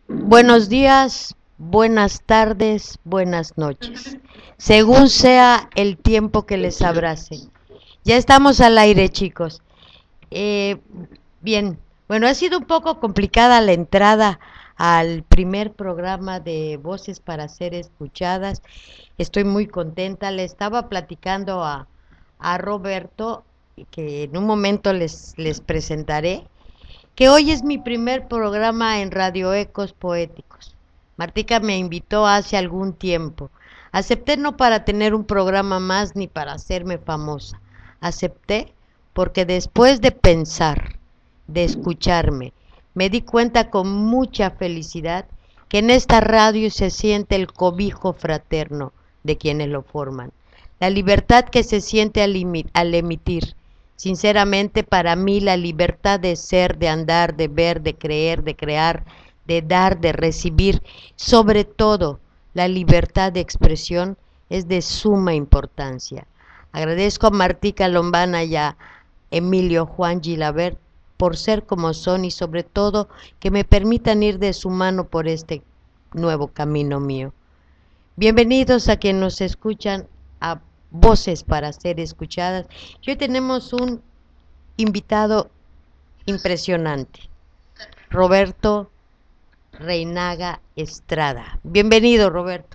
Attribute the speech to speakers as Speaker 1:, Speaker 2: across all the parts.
Speaker 1: Buenos días, buenas tardes, buenas noches, según sea el tiempo que les abrace. Ya estamos al aire, chicos. Eh, bien, bueno, ha sido un poco complicada la entrada al primer programa de Voces para Ser Escuchadas. Estoy muy contenta. Le estaba platicando a Roberto, que en un momento les presentaré, que hoy es mi primer programa en Radio Ecos Poéticos. Martica me invitó hace algún tiempo. Acepté no para tener un programa más ni para hacerme famosa. Acepté porque después de pensar, de escucharme, me di cuenta con mucha felicidad que en esta radio se siente el cobijo fraterno de quienes lo forman. La libertad que se siente al emitir. Sinceramente, para mí la libertad de ser, de andar, de ver, de creer, de crear, de dar, de recibir, sobre todo la libertad de expresión, es de suma importancia. Agradezco a Martica Lombana y a Emilio Juan Gilabert por ser como son y sobre todo que me permitan ir de su mano por este nuevo camino mío. Bienvenidos a quienes nos escuchan a Voces para Ser Escuchadas. Hoy tenemos un invitado impresionante, Roberto Reinaga Estrada. Bienvenido, Roberto.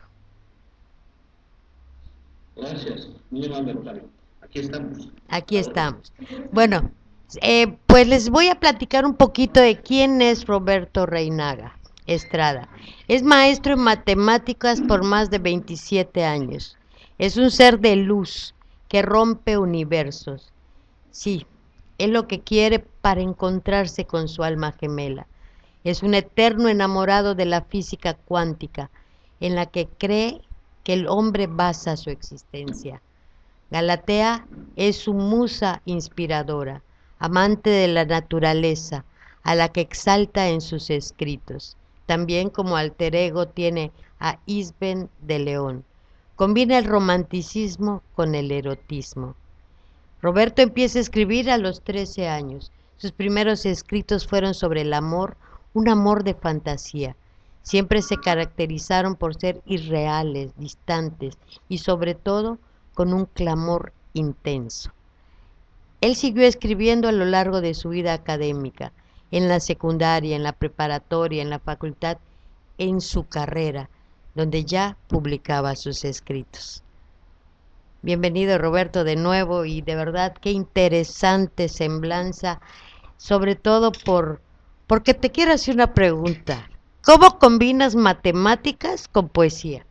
Speaker 2: Gracias, muy amable, Rosario. Aquí estamos, a
Speaker 1: Aquí
Speaker 2: la orden.
Speaker 1: estamos. Bueno, pues les voy a platicar un poquito de quién es Roberto Reinaga Estrada. Es maestro en matemáticas por más de 27 años. Es un ser de luz que rompe universos. Sí, es lo que quiere para encontrarse con su alma gemela. Es un eterno enamorado de la física cuántica, en la que cree que el hombre basa su existencia. Galatea es su musa inspiradora, amante de la naturaleza, a la que exalta en sus escritos. También como alter ego tiene a Isben de León. Combina el romanticismo con el erotismo. Roberto empieza a escribir a los 13 años. Sus primeros escritos fueron sobre el amor, un amor de fantasía. Siempre se caracterizaron por ser irreales, distantes y sobre todo con un clamor intenso. Él siguió escribiendo a lo largo de su vida académica, en la secundaria, en la preparatoria, en la facultad, en su carrera, donde ya publicaba sus escritos. Bienvenido Roberto de nuevo y de verdad qué interesante semblanza, sobre todo porque te quiero hacer una pregunta. ¿Cómo combinas matemáticas con poesía?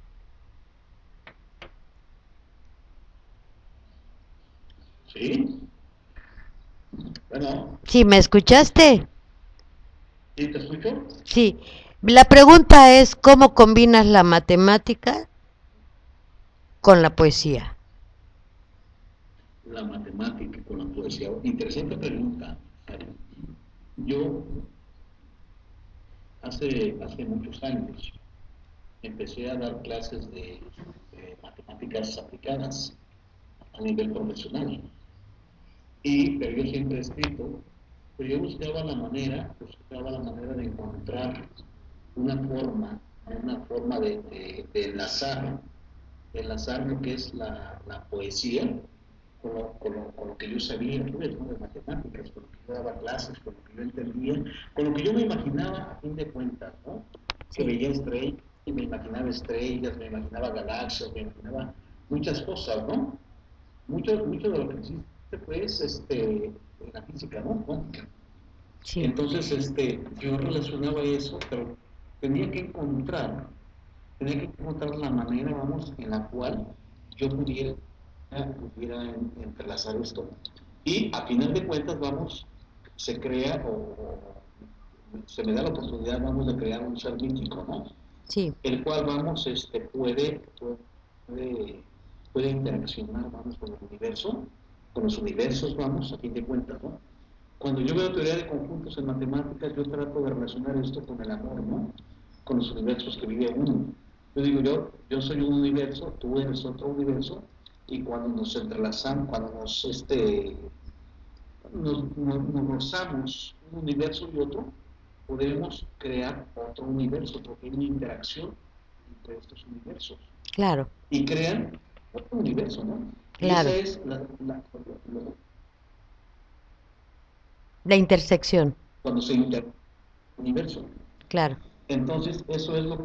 Speaker 2: ¿Sí? Bueno,
Speaker 1: Sí, ¿me escuchaste?
Speaker 2: ¿sí te escucho?
Speaker 1: Sí. La pregunta es ¿cómo combinas la matemática con la poesía?
Speaker 2: La matemática con la poesía. Interesante pregunta, Rosario. Yo hace muchos años empecé a dar clases de matemáticas aplicadas a nivel profesional. Pero yo siempre he escrito, pero yo buscaba la manera de encontrar una forma, una forma de enlazar lo que es la poesía con lo que yo sabía, pues, ¿no? De matemáticas, con lo que yo daba clases, con lo que yo entendía, con lo que yo me imaginaba a fin de cuentas, ¿no? Que
Speaker 1: Sí,
Speaker 2: veía estrellas, y me imaginaba estrellas, me imaginaba galaxias, me imaginaba muchas cosas, ¿no? Mucho de lo que existe, pues, en la física, ¿no? Cuántica.
Speaker 1: sí.
Speaker 2: Entonces, yo relacionaba eso, pero tenía que encontrar la manera, vamos, en la cual yo pudiera entrelazar esto. Y a final de cuentas, vamos, se crea se me da la oportunidad, vamos, de crear un ser mítico, ¿no?
Speaker 1: Sí.
Speaker 2: El cual, vamos, puede, puede interaccionar, vamos, con los universos, vamos, a fin de cuentas, ¿no? Cuando yo veo teoría de conjuntos en matemáticas, yo trato de relacionar esto con el amor, ¿no? Con los universos que vive uno. Yo digo, yo soy un universo, tú eres otro universo, y cuando nos entrelazamos, cuando nos rozamos un universo y otro, podemos crear otro universo, porque hay una interacción entre estos universos.
Speaker 1: Claro,
Speaker 2: Y crean otro universo, ¿no? Y esa
Speaker 1: claro.
Speaker 2: es
Speaker 1: La intersección,
Speaker 2: cuando se interacciona el universo.
Speaker 1: claro.
Speaker 2: Entonces, eso es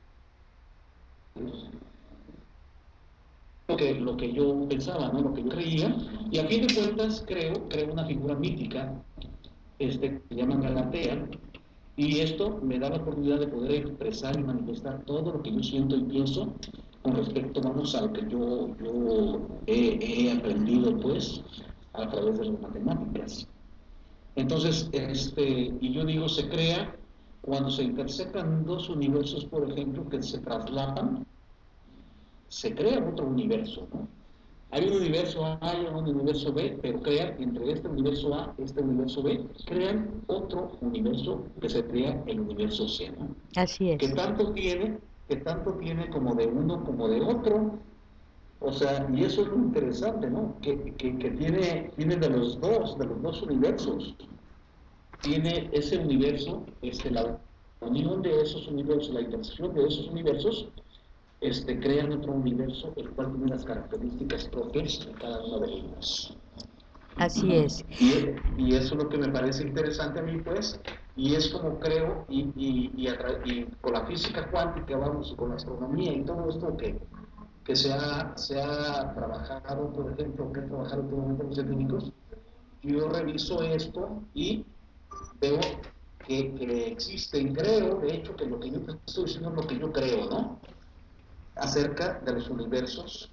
Speaker 2: lo que yo pensaba, ¿no? Lo que yo creía, y a fin de cuentas creo una figura mítica, que se llama Galatea, y esto me da la oportunidad de poder expresar y manifestar todo lo que yo siento y pienso con respecto, vamos, a lo que yo he aprendido, pues, a través de las matemáticas. Entonces, y yo digo, se crea cuando se intersecan dos universos, por ejemplo, que se traslapan, se crea otro universo, ¿no? Hay un universo A y un universo B, pero crean entre este universo A y este universo B, crean otro universo que se crea el universo C, ¿no?
Speaker 1: Así
Speaker 2: Que
Speaker 1: es.
Speaker 2: tanto tiene, que tanto tiene como de uno como de otro. O sea, y eso es lo interesante, ¿no? Que tiene de los dos universos. Tiene ese universo, la unión de esos universos, la intersección de esos universos, crean otro universo, el cual tiene las características propias de cada una de ellas.
Speaker 1: Así es.
Speaker 2: Y eso es lo que me parece interesante a mí, pues, y es como creo, y con la física cuántica, vamos, y con la astronomía y todo esto que se ha trabajado, por ejemplo, que han trabajado últimamente los científicos, yo reviso esto y veo que existen, creo, de hecho, que lo que yo te estoy diciendo es lo que yo creo, ¿no? Acerca de los universos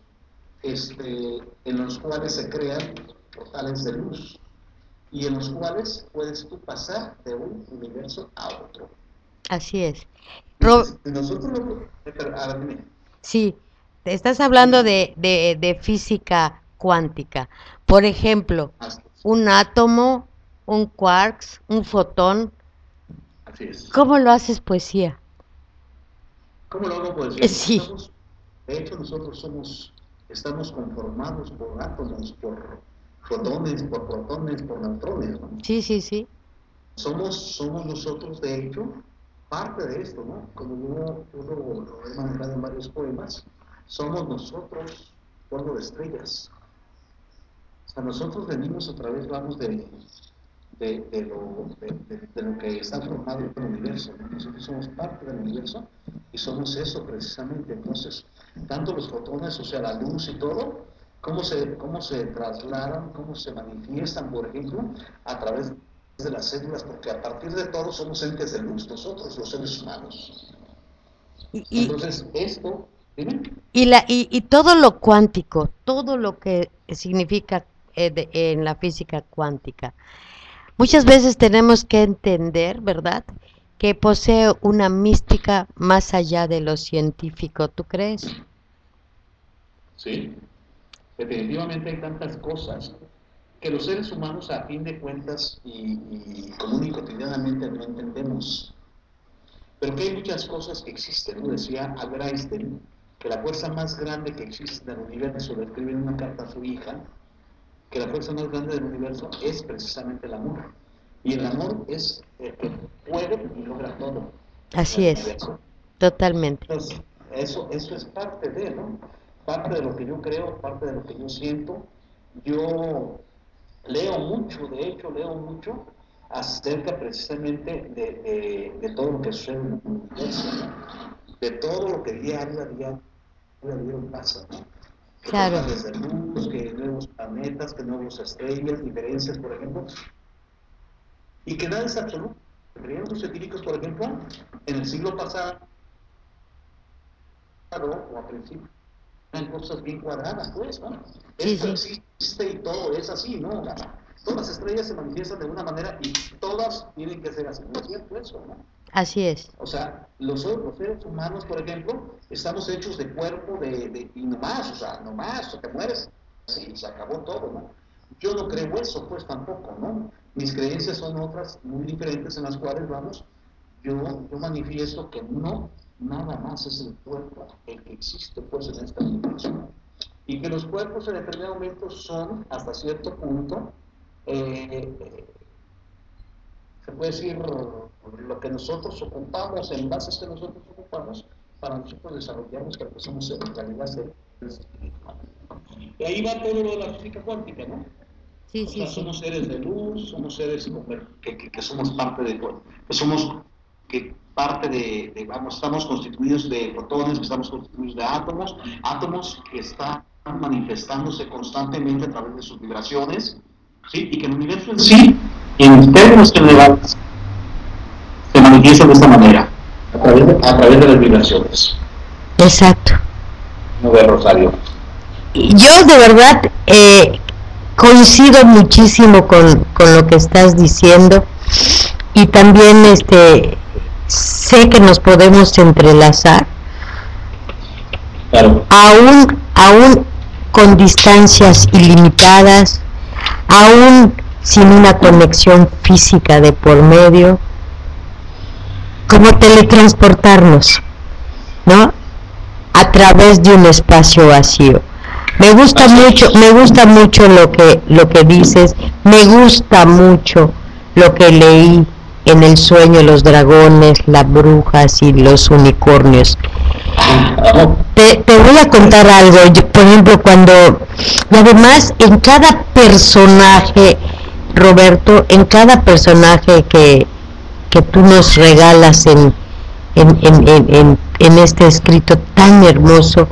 Speaker 2: en los cuales se crean portales de luz y en los cuales puedes tú pasar de un universo a otro.
Speaker 1: Así es.
Speaker 2: Y
Speaker 1: Ro-
Speaker 2: si nosotros a ver, dime.
Speaker 1: sí, te estás hablando
Speaker 2: Sí,
Speaker 1: de física cuántica. Por ejemplo,
Speaker 2: así
Speaker 1: un átomo, un quarks, un fotón.
Speaker 2: es.
Speaker 1: ¿Cómo lo haces poesía?
Speaker 2: ¿Cómo lo hago? Pues ya
Speaker 1: Sí,
Speaker 2: de hecho nosotros estamos conformados por átomos, por fotones, por protones, por neutrones, ¿no?
Speaker 1: sí, sí, sí.
Speaker 2: Somos nosotros, de hecho, parte de esto, ¿no? Como lo he manejado en varios poemas, somos nosotros polvo de estrellas. O sea, nosotros venimos a través, vamos, de lo que está formado el universo, ¿no? Nosotros somos parte del universo y somos eso precisamente. Entonces, tanto los fotones, o sea, la luz y todo, cómo se trasladan, cómo se manifiestan, por ejemplo, a través de las células, porque a partir de todo somos entes de luz, nosotros, los seres humanos.
Speaker 1: Y, y,
Speaker 2: Entonces, esto, dime,
Speaker 1: y todo lo cuántico, todo lo que significa en la física cuántica. Muchas veces tenemos que entender, ¿verdad?, que posee una mística más allá de lo científico. ¿Tú crees?
Speaker 2: sí, definitivamente hay tantas cosas que los seres humanos a fin de cuentas y común y cotidianamente no entendemos. Pero que hay muchas cosas que existen, ¿no? Decía Albert Einstein que la fuerza más grande que existe en el universo, le escribe en una carta a su hija, que la fuerza más grande del universo es precisamente el amor. Y el amor es el que puede y logra todo en
Speaker 1: Así
Speaker 2: el
Speaker 1: es,
Speaker 2: universo.
Speaker 1: totalmente.
Speaker 2: Entonces, eso es parte de, ¿no? Parte de lo que yo creo, parte de lo que yo siento. Yo leo mucho, de hecho, leo mucho acerca precisamente de todo lo que sucede en el universo, ¿no? De todo lo que día a día pasa, ¿no? Que
Speaker 1: Claro,
Speaker 2: portales de luz, que nuevos planetas, que nuevas estrellas, diferencias, por ejemplo, y que nada es absoluto. Creían los científicos, por ejemplo, en el siglo pasado o a principios eran cosas bien cuadradas, pues, ¿no?
Speaker 1: sí,
Speaker 2: Esto
Speaker 1: sí,
Speaker 2: existe y todo es así, ¿no? Todas las estrellas se manifiestan de una manera y todas tienen que ser así. No es cierto eso, ¿no?
Speaker 1: así es.
Speaker 2: O sea, los seres humanos, por ejemplo, estamos hechos de cuerpo y nomás, o sea, nomás, te mueres, sí, se acabó todo, ¿no? Yo no creo eso, pues tampoco, ¿no? Mis creencias son otras muy diferentes en las cuales, vamos, yo manifiesto que no, nada más es el cuerpo el que existe, pues, en esta dimensión. Y que los cuerpos en determinado momento son, hasta cierto punto, eh, se puede decir, lo que nosotros ocupamos, envases que nosotros ocupamos, para nosotros desarrollarnos, para que somos en realidad seres. Y ahí va todo lo de la física cuántica, ¿no?
Speaker 1: Sí,
Speaker 2: O
Speaker 1: sí,
Speaker 2: sea,
Speaker 1: sí.
Speaker 2: somos seres de luz, somos seres que somos parte de, que somos que parte vamos, estamos constituidos de fotones, que estamos constituidos de átomos, átomos que están manifestándose constantemente a través de sus vibraciones, ¿sí? Y que el universo en sí, en términos generales, se manifiesta de esta manera, a través de las vibraciones.
Speaker 1: Exacto.
Speaker 2: No ve, Rosario.
Speaker 1: Yo de verdad coincido muchísimo con lo que estás diciendo y también sé que nos podemos entrelazar,
Speaker 2: claro,
Speaker 1: aún con distancias ilimitadas, aún sin una conexión física de por medio, como teletransportarnos, ¿no? A través de un espacio vacío. Me gusta mucho lo que dices, me gusta mucho lo que leí en El sueño, los dragones, las brujas y los unicornios. Te voy a contar algo. Yo, por ejemplo, y además en cada personaje, Roberto, en cada personaje que tú nos regalas en este escrito tan hermoso,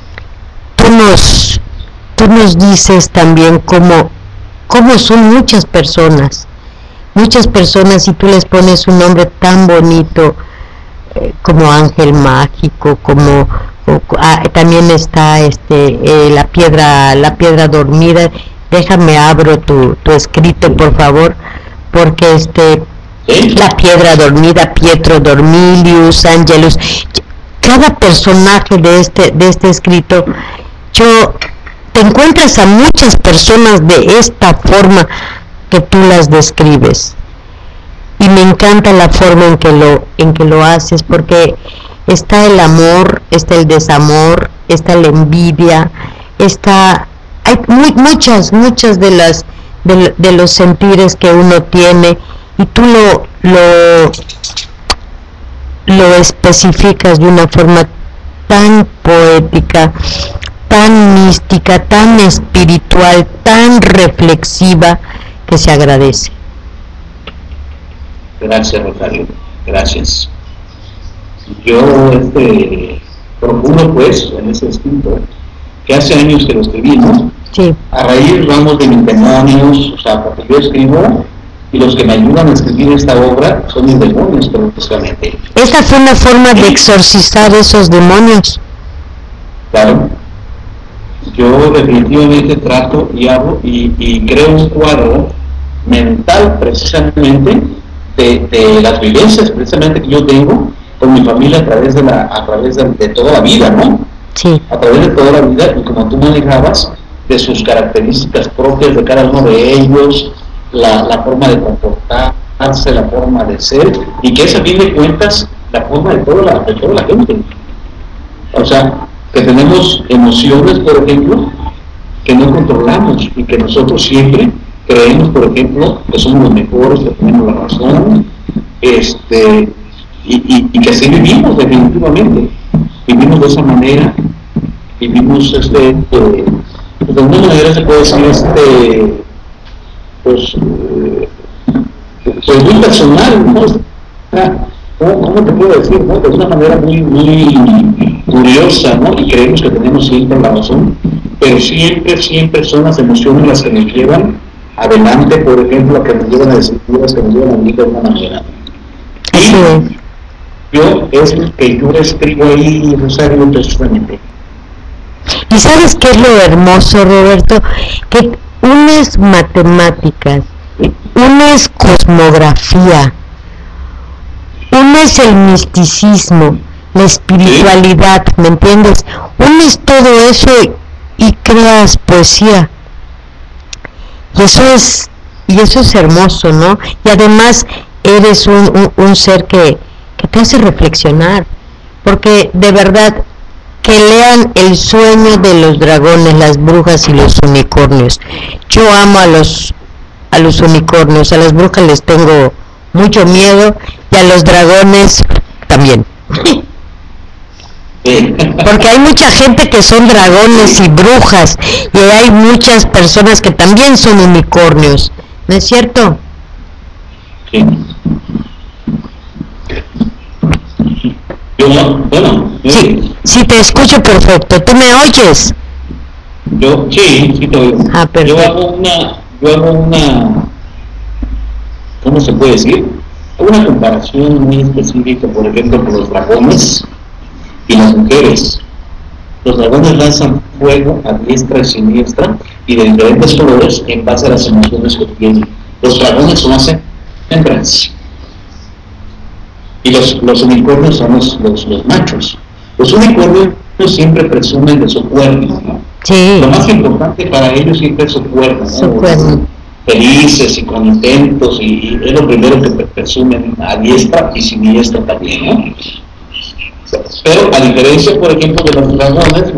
Speaker 1: tú nos dices también cómo son muchas personas y tú les pones un nombre tan bonito, como ángel mágico, también está la piedra dormida. Déjame abro tu escrito, por favor, porque la piedra dormida, Pietro Dormilius, Angelus, cada personaje de este escrito, te encuentras a muchas personas de esta forma que tú las describes, y me encanta la forma en que lo haces, porque está el amor, está el desamor, está la envidia, hay muchas de los sentires que uno tiene, y tú lo especificas de una forma tan poética, tan mística, tan espiritual, tan reflexiva, que se agradece.
Speaker 2: Gracias, Rosario, gracias. Yo procuro, pues, en ese escrito, que hace años que lo escribí, ¿no?
Speaker 1: Sí.
Speaker 2: A raíz, vamos, de mis demonios, o sea, porque yo escribo, y los que me ayudan a escribir esta obra son mis demonios, precisamente.
Speaker 1: Esta fue una forma de exorcizar esos demonios.
Speaker 2: Claro. Yo definitivamente trato y hago y creo un cuadro mental, precisamente, de las vivencias, precisamente, que yo tengo con mi familia a través de toda la vida, ¿no?
Speaker 1: Sí.
Speaker 2: A través de toda la vida, y como tú manejabas, de sus características propias de cada uno de ellos, la forma de comportarse, la forma de ser, y que es, a fin de cuentas, la forma de toda la gente. O sea, que tenemos emociones, por ejemplo, que no controlamos, y que nosotros siempre creemos, por ejemplo, que somos los mejores, que tenemos la razón, y que así vivimos, definitivamente. Vivimos de esa manera, vivimos de alguna manera se puede decir, pues muy personal, ¿no? ¿Cómo te puedo decir, no? De una manera muy curiosa, ¿no? Y creemos que tenemos siempre la razón, pero siempre son las emociones las que nos llevan adelante, por ejemplo, que nos llevan a decir cosas, que nos llevan a vivir de una manera. Es lo que yo escribo ahí, Rosario, precisamente.
Speaker 1: ¿Y sabes qué es lo hermoso, Roberto? Que unes matemáticas, unes cosmografía, unes el misticismo, la espiritualidad, ¿me entiendes? Unes todo eso y creas poesía. Y eso es hermoso, ¿no? Y además eres un ser que te hace reflexionar, porque de verdad, que lean El sueño de los dragones, las brujas y los unicornios. Yo amo a los unicornios, a las brujas les tengo mucho miedo, y a los dragones también. Porque hay mucha gente que son dragones y brujas, y hay muchas personas que también son unicornios, ¿no es cierto?
Speaker 2: Sí. Bueno,
Speaker 1: sí, te escucho perfecto. ¿Tú me oyes?
Speaker 2: Sí te oigo.
Speaker 1: Perfecto.
Speaker 2: Yo hago una, ¿cómo se puede decir? Una comparación muy específica, por ejemplo, con los dragones y las mujeres. Los dragones lanzan fuego a diestra y siniestra y de diferentes colores en base a las emociones que tienen. Los dragones son las hembras y los unicornios son los machos. Los unicornios siempre presumen de su cuerno, ¿no?
Speaker 1: Sí.
Speaker 2: Lo más importante para ellos siempre es su cuerno, ¿no?
Speaker 1: Su cuerno.
Speaker 2: Felices y contentos, y es lo primero que presumen a diestra y siniestra también, ¿no? Pero a diferencia, por ejemplo, de los dragones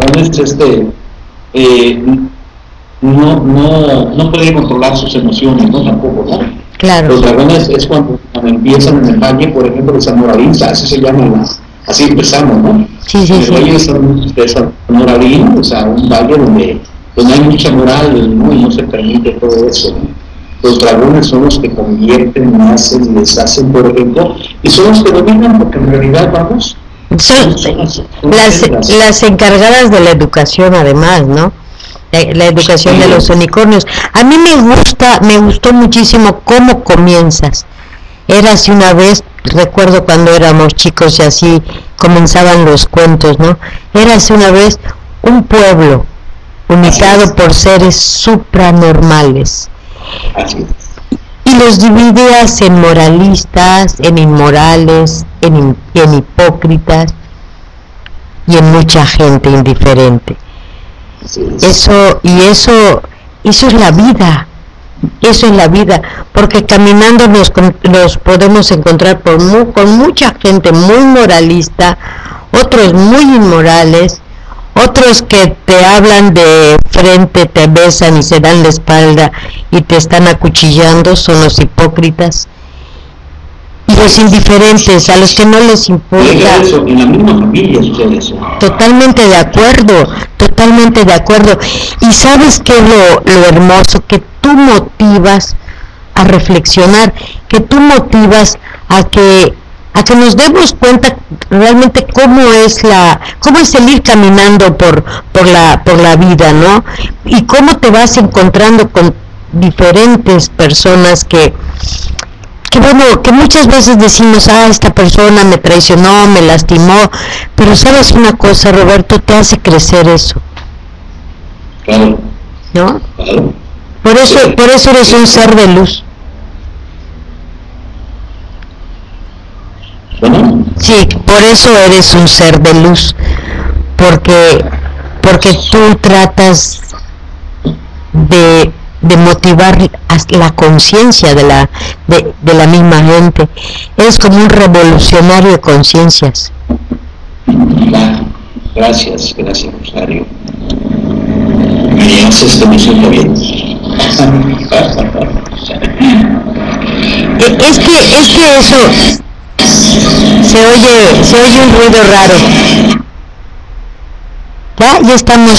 Speaker 2: no pueden controlar sus emociones, ¿no? Tampoco, ¿no?
Speaker 1: Claro.
Speaker 2: Los dragones es cuando empiezan en el valle, por ejemplo, de San Moralín, así se llama, así empezamos, ¿no?
Speaker 1: Sí.
Speaker 2: El valle de San Moralín, o sea, un valle donde hay mucha moral, ¿no? Y no se permite todo eso, ¿no? Los dragones son los que convierten, hacen y deshacen, por ejemplo, y son los que dominan, porque en realidad, vamos,
Speaker 1: son las encargadas de la educación, además, ¿no? La educación de los unicornios. A mí me gustó muchísimo cómo comienzas. Érase una vez, recuerdo cuando éramos chicos y así comenzaban los cuentos, ¿no? Érase una vez un pueblo habitado por seres supranormales. Y los dividías en moralistas, en inmorales, en hipócritas y en mucha gente indiferente. Eso es la vida. Eso es la vida, porque caminando nos podemos encontrar con mucha gente muy moralista, otros muy inmorales, otros que te hablan de frente, te besan y se dan la espalda y te están acuchillando, son los hipócritas. Y los indiferentes, a los que no les importa.
Speaker 2: Eso, en la misma familia sucede eso.
Speaker 1: Totalmente de acuerdo. Y sabes qué es lo hermoso, que tú motivas a reflexionar, que tú motivas a que nos demos cuenta realmente cómo es el ir caminando por la vida, ¿no? Y cómo te vas encontrando con diferentes personas que muchas veces decimos, esta persona me traicionó, me lastimó, pero sabes una cosa, Roberto, te hace crecer eso.
Speaker 2: Claro.
Speaker 1: ¿No?
Speaker 2: Claro.
Speaker 1: Por eso eres un ser de luz.
Speaker 2: ¿Bueno?
Speaker 1: Sí, por eso eres un ser de luz, porque tú tratas de motivar la conciencia de la misma gente. Eres como un revolucionario de conciencias.
Speaker 2: Gracias, Rosario. Me haces que me sienta bien.
Speaker 1: Es que eso se oye un ruido raro. Ya estamos.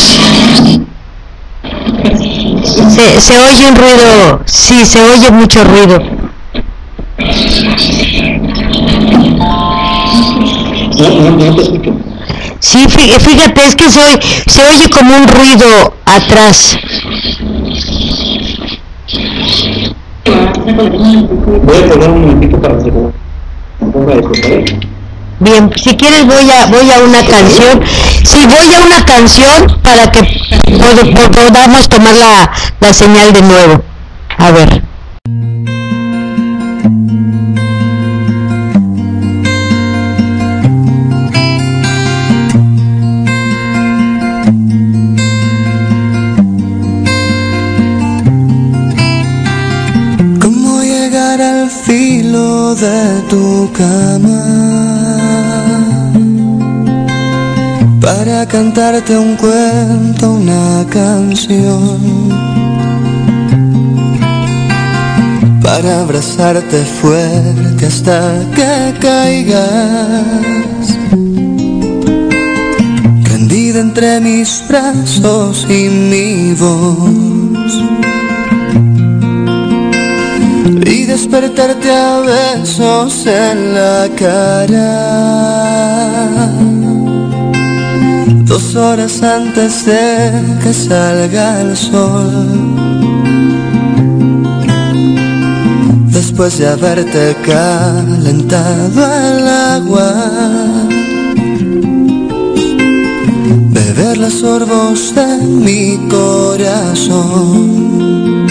Speaker 1: Se oye un ruido, sí, se oye mucho ruido.
Speaker 2: No te escucho.
Speaker 1: Sí, fíjate, es que se oye como un ruido atrás.
Speaker 2: Voy a poner un momentito para que se ponga esto, ¿sabes?
Speaker 1: Bien, si quieres voy a una canción. Sí, voy a una canción para que podamos tomar la señal de nuevo. A ver.
Speaker 3: ¿Cómo llegar al filo de tu cama para cantarte un cuento, una canción, para abrazarte fuerte hasta que caigas, rendida entre mis brazos y mi voz, y despertarte a besos en la cara 2 horas antes de que salga el sol, después de haberte calentado el agua, beber los sorbos de mi corazón.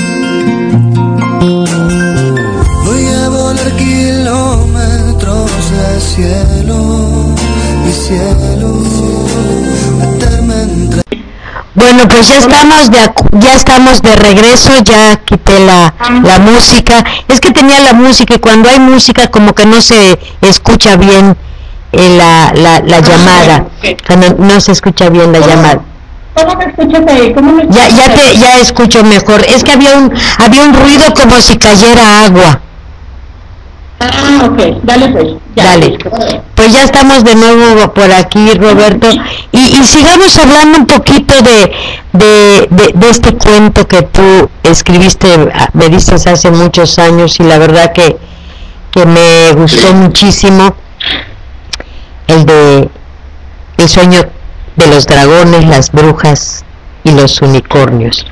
Speaker 3: Voy a volar kilómetros de cielo, mi cielo, meterme entre...
Speaker 1: Bueno, pues ya estamos de regreso, ya quité la música. Es que tenía la música y cuando hay música como que no se escucha bien la llamada. Cuando no se escucha bien la llamada.
Speaker 4: ¿Cómo me escuchas ahí?
Speaker 1: Ya escucho mejor. Es que había un ruido como si cayera agua.
Speaker 4: Ah, ok, dale pues.
Speaker 1: Dale. Pues ya estamos de nuevo por aquí, Roberto, y sigamos hablando un poquito de este cuento que tú escribiste, me dices, hace muchos años, y la verdad que me gustó muchísimo, el sueño de los dragones, las brujas y los unicornios.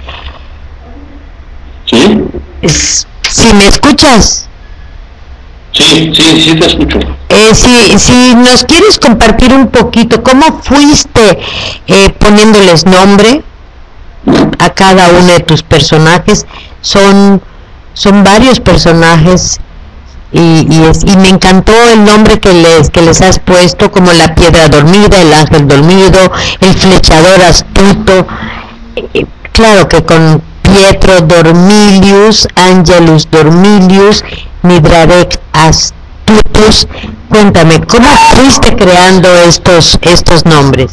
Speaker 2: ¿Sí?
Speaker 1: ¿Sí me escuchas?
Speaker 2: Sí, te escucho.
Speaker 1: Si nos quieres compartir un poquito, ¿cómo fuiste poniéndoles nombre a cada uno de tus personajes? Son varios personajes y me encantó el nombre que les has puesto, como la piedra dormida, el ángel dormido, el flechador astuto. Claro que con Pietro Dormilius, Angelus Dormilius, Mithradek Astutus. Cuéntame, ¿cómo fuiste creando estos nombres?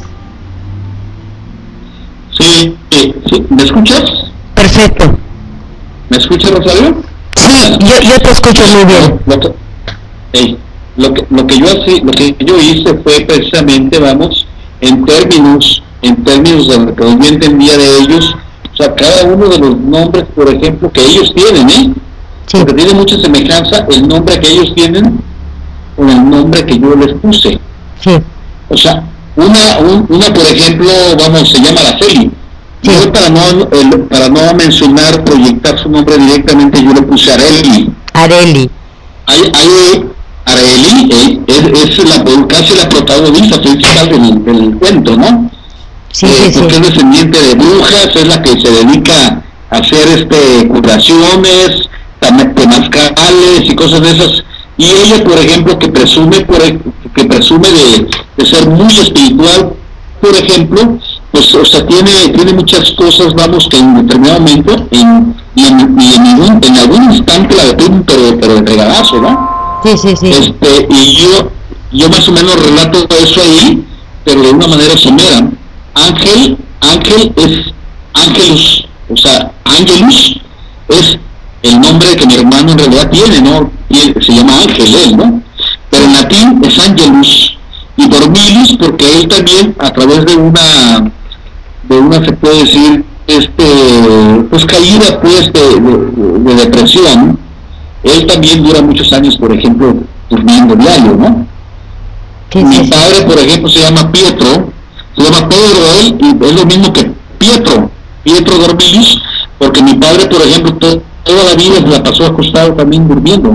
Speaker 2: Sí, ¿me escuchas?
Speaker 1: Perfecto.
Speaker 2: ¿Me escuchas, Rosario?
Speaker 1: Sí, yo te escucho muy bien.
Speaker 2: Lo que yo hice fue precisamente, en términos de lo que yo entendía de ellos, o sea, cada uno de los nombres, por ejemplo, que ellos tienen,
Speaker 1: Sí.
Speaker 2: Porque tiene mucha semejanza el nombre que ellos tienen con el nombre que yo les puse.
Speaker 1: Sí.
Speaker 2: O sea, una por ejemplo, se llama Araceli.
Speaker 1: Sí.
Speaker 2: Yo para no mencionar, proyectar su nombre directamente, yo le puse Areli.
Speaker 1: Areli.
Speaker 2: Areli es casi la protagonista principal del cuento, ¿no?
Speaker 1: Sí,
Speaker 2: porque es descendiente de brujas, es la que se dedica a hacer curaciones, temazcales y cosas de esas, y ella, por ejemplo, que presume de ser muy espiritual, por ejemplo, pues, o sea, tiene muchas cosas, que en determinado momento, en algún instante la detienen, pero de regalazo, ¿no?
Speaker 1: Sí.
Speaker 2: Y yo más o menos relato eso ahí, pero de una manera somera. Ángel es Angelus, o sea, Angelus es el nombre que mi hermano en realidad tiene, ¿no? Se llama Ángel él, ¿no? Pero en latín es Angelus, y Dormilius porque él también, a través de una se puede decir, pues caída de depresión, él también dura muchos años, por ejemplo, durmiendo diario, ¿no? Mi padre, por ejemplo, se llama Pedro él, y es lo mismo que Pietro Dormilius, porque mi padre, por ejemplo, toda la vida se la pasó acostado también durmiendo.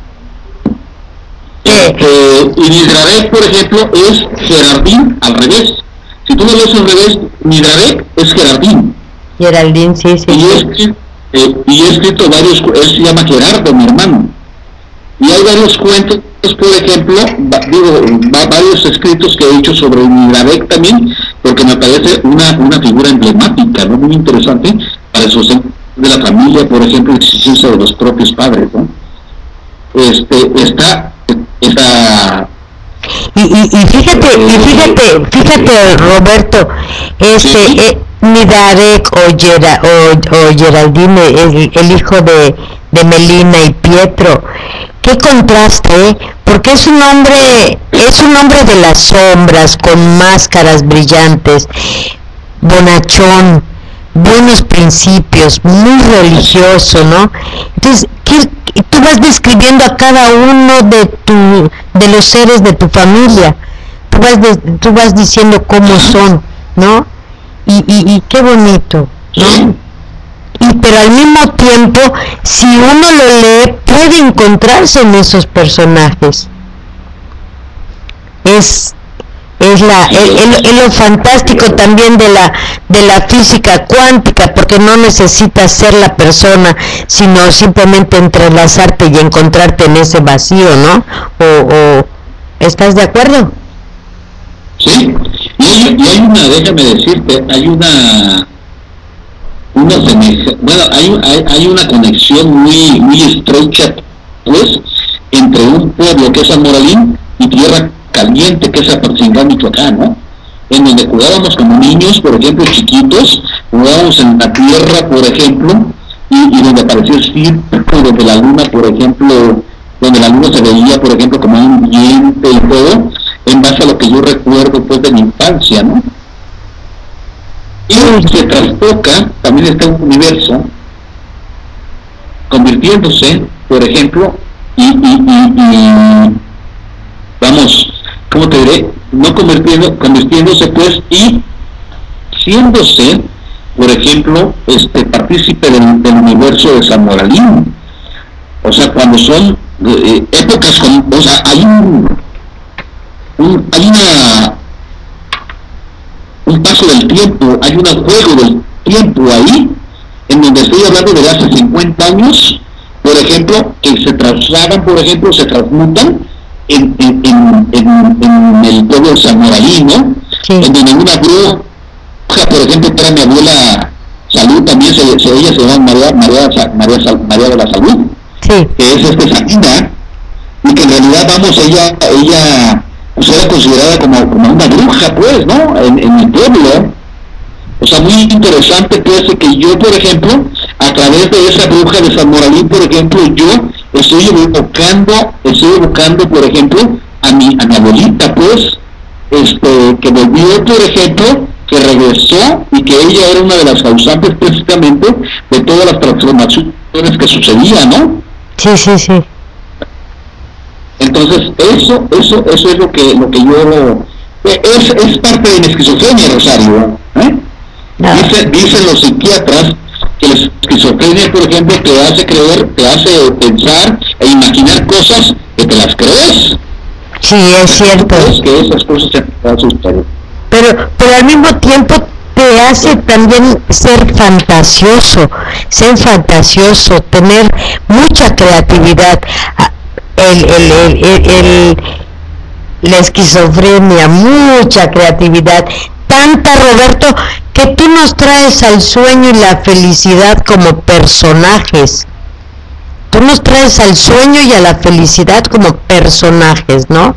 Speaker 2: Y Mithradek, por ejemplo, es Gerardín al revés. Si tú lo ves al revés, Mithradek es Gerardín.
Speaker 1: Geraldín, sí.
Speaker 2: Y he escrito varios, él se llama Gerardo, mi hermano. Y hay varios cuentos, por ejemplo, varios escritos que he hecho sobre Mithradek también, porque me parece una figura emblemática, ¿no? Muy interesante para el sostén de la familia, por ejemplo, la existencia de los propios padres, ¿no?
Speaker 1: Y fíjate, Roberto, Midarek o Geraldine, el hijo de Melina y Pietro, qué contraste, porque es un hombre de las sombras, con máscaras brillantes, bonachón, buenos principios, muy religioso, ¿no? Entonces, tú vas describiendo a cada uno de los seres de tu familia, tú vas diciendo cómo son, ¿no? Y qué bonito, ¿no? Pero al mismo tiempo, si uno lo lee, puede encontrarse en esos personajes. Es lo fantástico también de la física cuántica, porque no necesitas ser la persona, sino simplemente entrelazarte y encontrarte en ese vacío, ¿no? ¿O estás de acuerdo?
Speaker 5: Sí, y hay una, déjame decirte, hay una conexión muy estrecha, pues, entre un pueblo que es San Moralín y Tierra Caliente, que es Apatzingán, Michoacán, ¿no? En donde jugábamos como niños, por ejemplo, chiquitos, jugábamos en la tierra, por ejemplo, y donde aparecía el círculo de la luna, por ejemplo, donde la luna se veía, por ejemplo, como un diente y todo, en base a lo que yo recuerdo, pues, de mi infancia, ¿no? Y se trastoca también este universo, convirtiéndose, por ejemplo, vamos, ¿cómo te diré? No convirtiéndose, pues, y siéndose, por ejemplo, partícipe del universo de San Moralín. O sea, cuando son épocas con, o sea, hay un paso del tiempo, hay un juego del tiempo ahí, en donde estoy hablando de hace 50 años, por ejemplo, que se trasladan, por ejemplo, se transmutan en el pueblo de San Moralín, ¿no? Sí. En donde una bruja, por ejemplo, que era mi abuela Salud, también ella se llama María de la Salud, sí, que es Sanina, y que en realidad, vamos, ella pues era considerada como una bruja, pues, ¿no? En el pueblo. O sea, muy interesante, pues, que yo, por ejemplo, a través de esa bruja de San Moralín, por ejemplo, yo estoy evocando, por ejemplo, a mi abuelita, pues, que volvió, por ejemplo, que regresó, y que ella era una de las causantes, precisamente, de todas las transformaciones que sucedían, ¿no? Sí. Entonces, eso es lo que yo, es parte de mi esquizofrenia, Rosario, ¿eh? No. Dicen los psiquiatras que la esquizofrenia, por ejemplo, te hace creer, te hace pensar e imaginar cosas que te las crees.
Speaker 1: Sí, es cierto.
Speaker 5: Es que esas cosas se asustan.
Speaker 1: Pero al mismo tiempo te hace también ser fantasioso, tener mucha creatividad. La esquizofrenia, mucha creatividad, tanta, Roberto, que tú nos traes al sueño y la felicidad como personajes. Tú nos traes al sueño y a la felicidad como personajes, ¿no?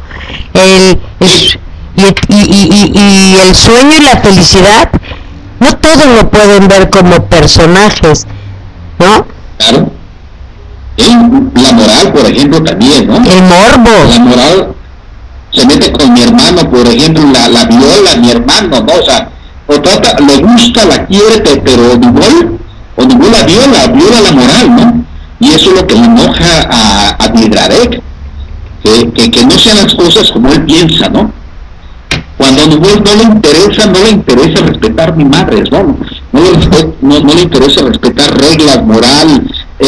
Speaker 1: Y el sueño y la felicidad, no todos lo pueden ver como personajes, ¿no?
Speaker 5: Claro. La moral, por ejemplo, también, ¿no?
Speaker 1: El morbo.
Speaker 5: La moral se mete con mi hermano, por ejemplo, la viola mi hermano, ¿no? O sea, le gusta, la quiere, pero igual la viola la moral, ¿no? Y eso es lo que le enoja a Midrarek, que no sean las cosas como él piensa, ¿no? Cuando no le interesa respetar mi madre, ¿no? No le interesa respetar reglas, moral,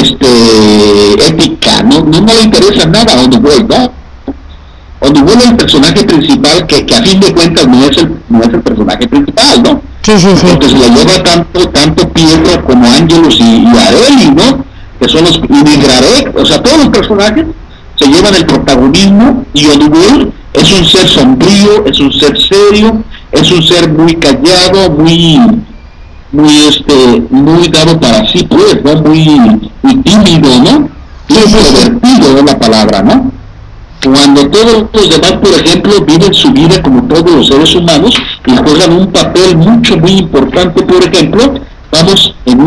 Speaker 5: ética, no le interesa nada a Onubuel, ¿no? Onubuel es el personaje principal que a fin de cuentas no es el personaje principal, ¿no?
Speaker 1: Sí.
Speaker 5: Porque se le lleva tanto Pietro como Ángelus y Areli, ¿no? Que son los Midrarek, o sea, todos los personajes se llevan el protagonismo, y Onubuel es un ser sombrío, es un ser serio, es un ser muy callado, muy dado para sí, pues, ¿no? Muy tímido, ¿no? Introvertido es la palabra, ¿no? Cuando todos los demás, por ejemplo, viven su vida como todos los seres humanos y juegan un papel muy importante, por ejemplo, vamos en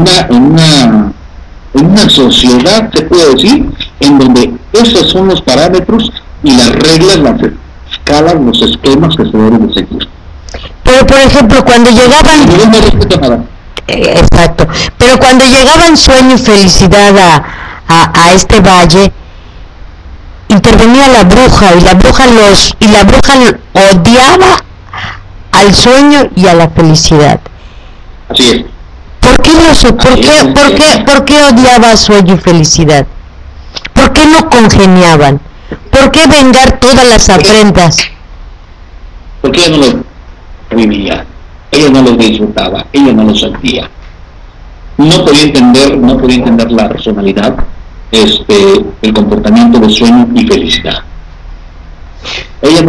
Speaker 5: una sociedad, se puede decir, en donde esos son los parámetros y las reglas, las escalas, los esquemas que se deben de seguir.
Speaker 1: Pero por ejemplo, cuando llegaban... Exacto. Pero cuando llegaban Sueño y Felicidad a este valle, intervenía la bruja, y la bruja odiaba al Sueño y a la Felicidad.
Speaker 5: Así es.
Speaker 1: ¿Por qué odiaba a Sueño y Felicidad? ¿Por qué no congeniaban? ¿Por qué vengar todas las afrentas?
Speaker 5: Porque ella no lo vivía, ella no lo disfrutaba, ella no lo sentía. No podía entender la personalidad, el comportamiento de Sueño y Felicidad. Ella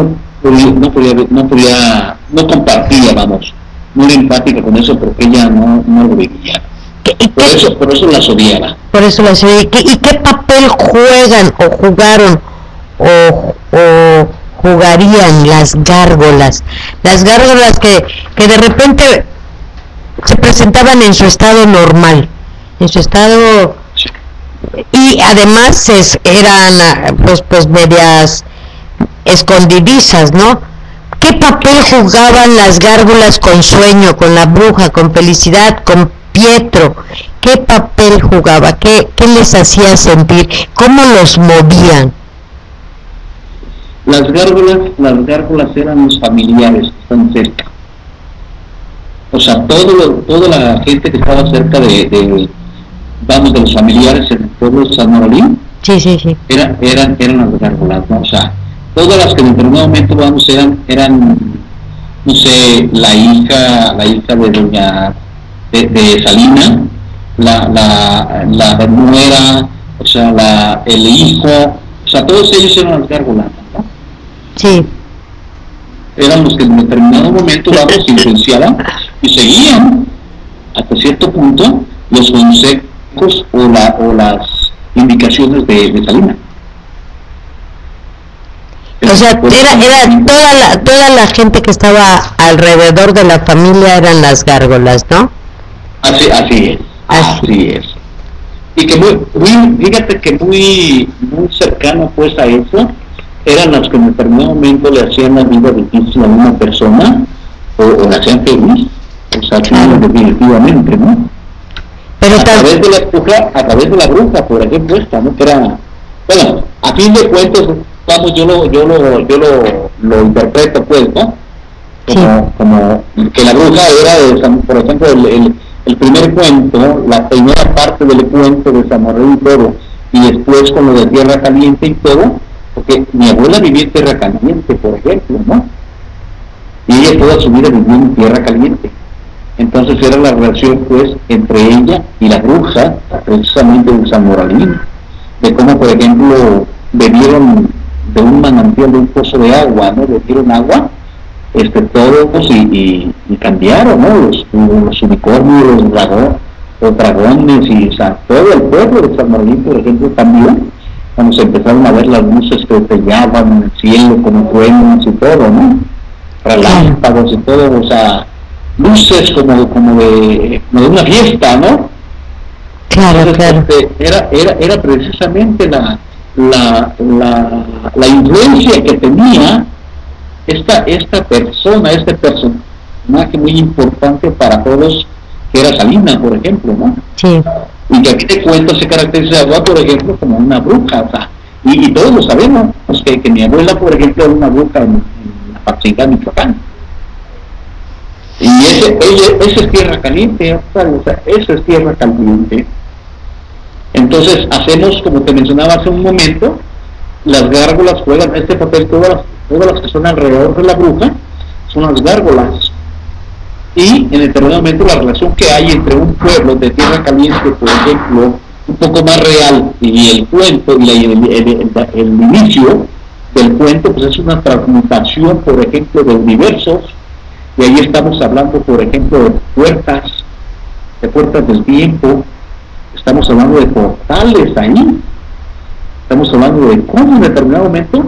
Speaker 5: no compartía, vamos, no era empática con eso porque ella no lo vivía. Por eso las odiaba.
Speaker 1: Por eso las odiaba. ¿Y qué papel juegan o jugaron o jugarían las gárgolas? Las gárgolas que de repente se presentaban en su estado normal, en su estado, y además eran pues medias escondidizas, ¿no? ¿Qué papel jugaban las gárgolas con Sueño, con la bruja, con Felicidad, con Pietro? ¿Qué papel jugaba? ¿Qué les hacía sentir? ¿Cómo los movían?
Speaker 5: Las gárgolas eran los familiares que están cerca. O sea, toda la gente que estaba cerca de los familiares en el pueblo de San Marolín,
Speaker 1: sí.
Speaker 5: eran las gárgolas, ¿no? O sea, todas las que en determinado momento, eran, no sé, la hija de doña de Salina, la nuera, o sea, el hijo, o sea, todos ellos eran las gárgolas, ¿no?
Speaker 1: Sí.
Speaker 5: Eran los que en determinado momento, influenciaban y seguían hasta cierto punto los consejos o las indicaciones de Salina.
Speaker 1: O sea, era toda la gente que estaba alrededor de la familia eran las gárgolas, ¿no?
Speaker 5: Así es. Y que fíjate que muy cercano pues a eso, eran las que en determinado momento le hacían la vida difícil a una persona o la hacían feliz, o sea, definitivamente, ¿no? Pero a través de la bruja, por ejemplo, esta, ¿no? Que era, bueno, a fin de cuentas, vamos, yo lo interpreto, pues, ¿no? Como que la bruja era, por ejemplo, el primer cuento, la primera parte del cuento de San Martín y todo, y después con lo de Tierra Caliente y todo, porque mi abuela vivía en Tierra Caliente, por ejemplo, ¿no? Y ella toda su vida vivió en Tierra Caliente. Entonces era la relación, pues, entre ella y la bruja, precisamente de San Moralín, de cómo, por ejemplo, bebieron de un manantial, de un pozo de agua, ¿no? Bebieron agua, todos y cambiaron, ¿no? Los unicornios, los dragones, y o sea, todo el pueblo de San Moralín, por ejemplo, también, cuando se empezaron a ver las luces que brillaban en el cielo, como truenos y todo, ¿no? Relámpagos y todo, o sea, luces como de una fiesta, ¿no?
Speaker 1: Claro.
Speaker 5: Entonces, era precisamente la influencia que tenía esta persona, este personaje muy importante para todos, que era Salina, por ejemplo, ¿no?
Speaker 1: Sí.
Speaker 5: Y que aquí te cuento se caracteriza, por ejemplo, como una bruja, o sea, y todos lo sabemos, que mi abuela, por ejemplo, era una bruja en la Patzingán, Michoacán. Y ese es Tierra Caliente, o sea, eso es Tierra Caliente. Entonces hacemos, como te mencionaba hace un momento, las gárgolas juegan este papel, todas las que son alrededor de la bruja son las gárgolas. Y en determinado momento la relación que hay entre un pueblo de Tierra Caliente, por ejemplo, un poco más real, y el cuento, y el inicio del cuento, pues es una transmutación, por ejemplo, de universos, y ahí estamos hablando, por ejemplo, de puertas del tiempo, estamos hablando de portales ahí, estamos hablando de cómo en determinado momento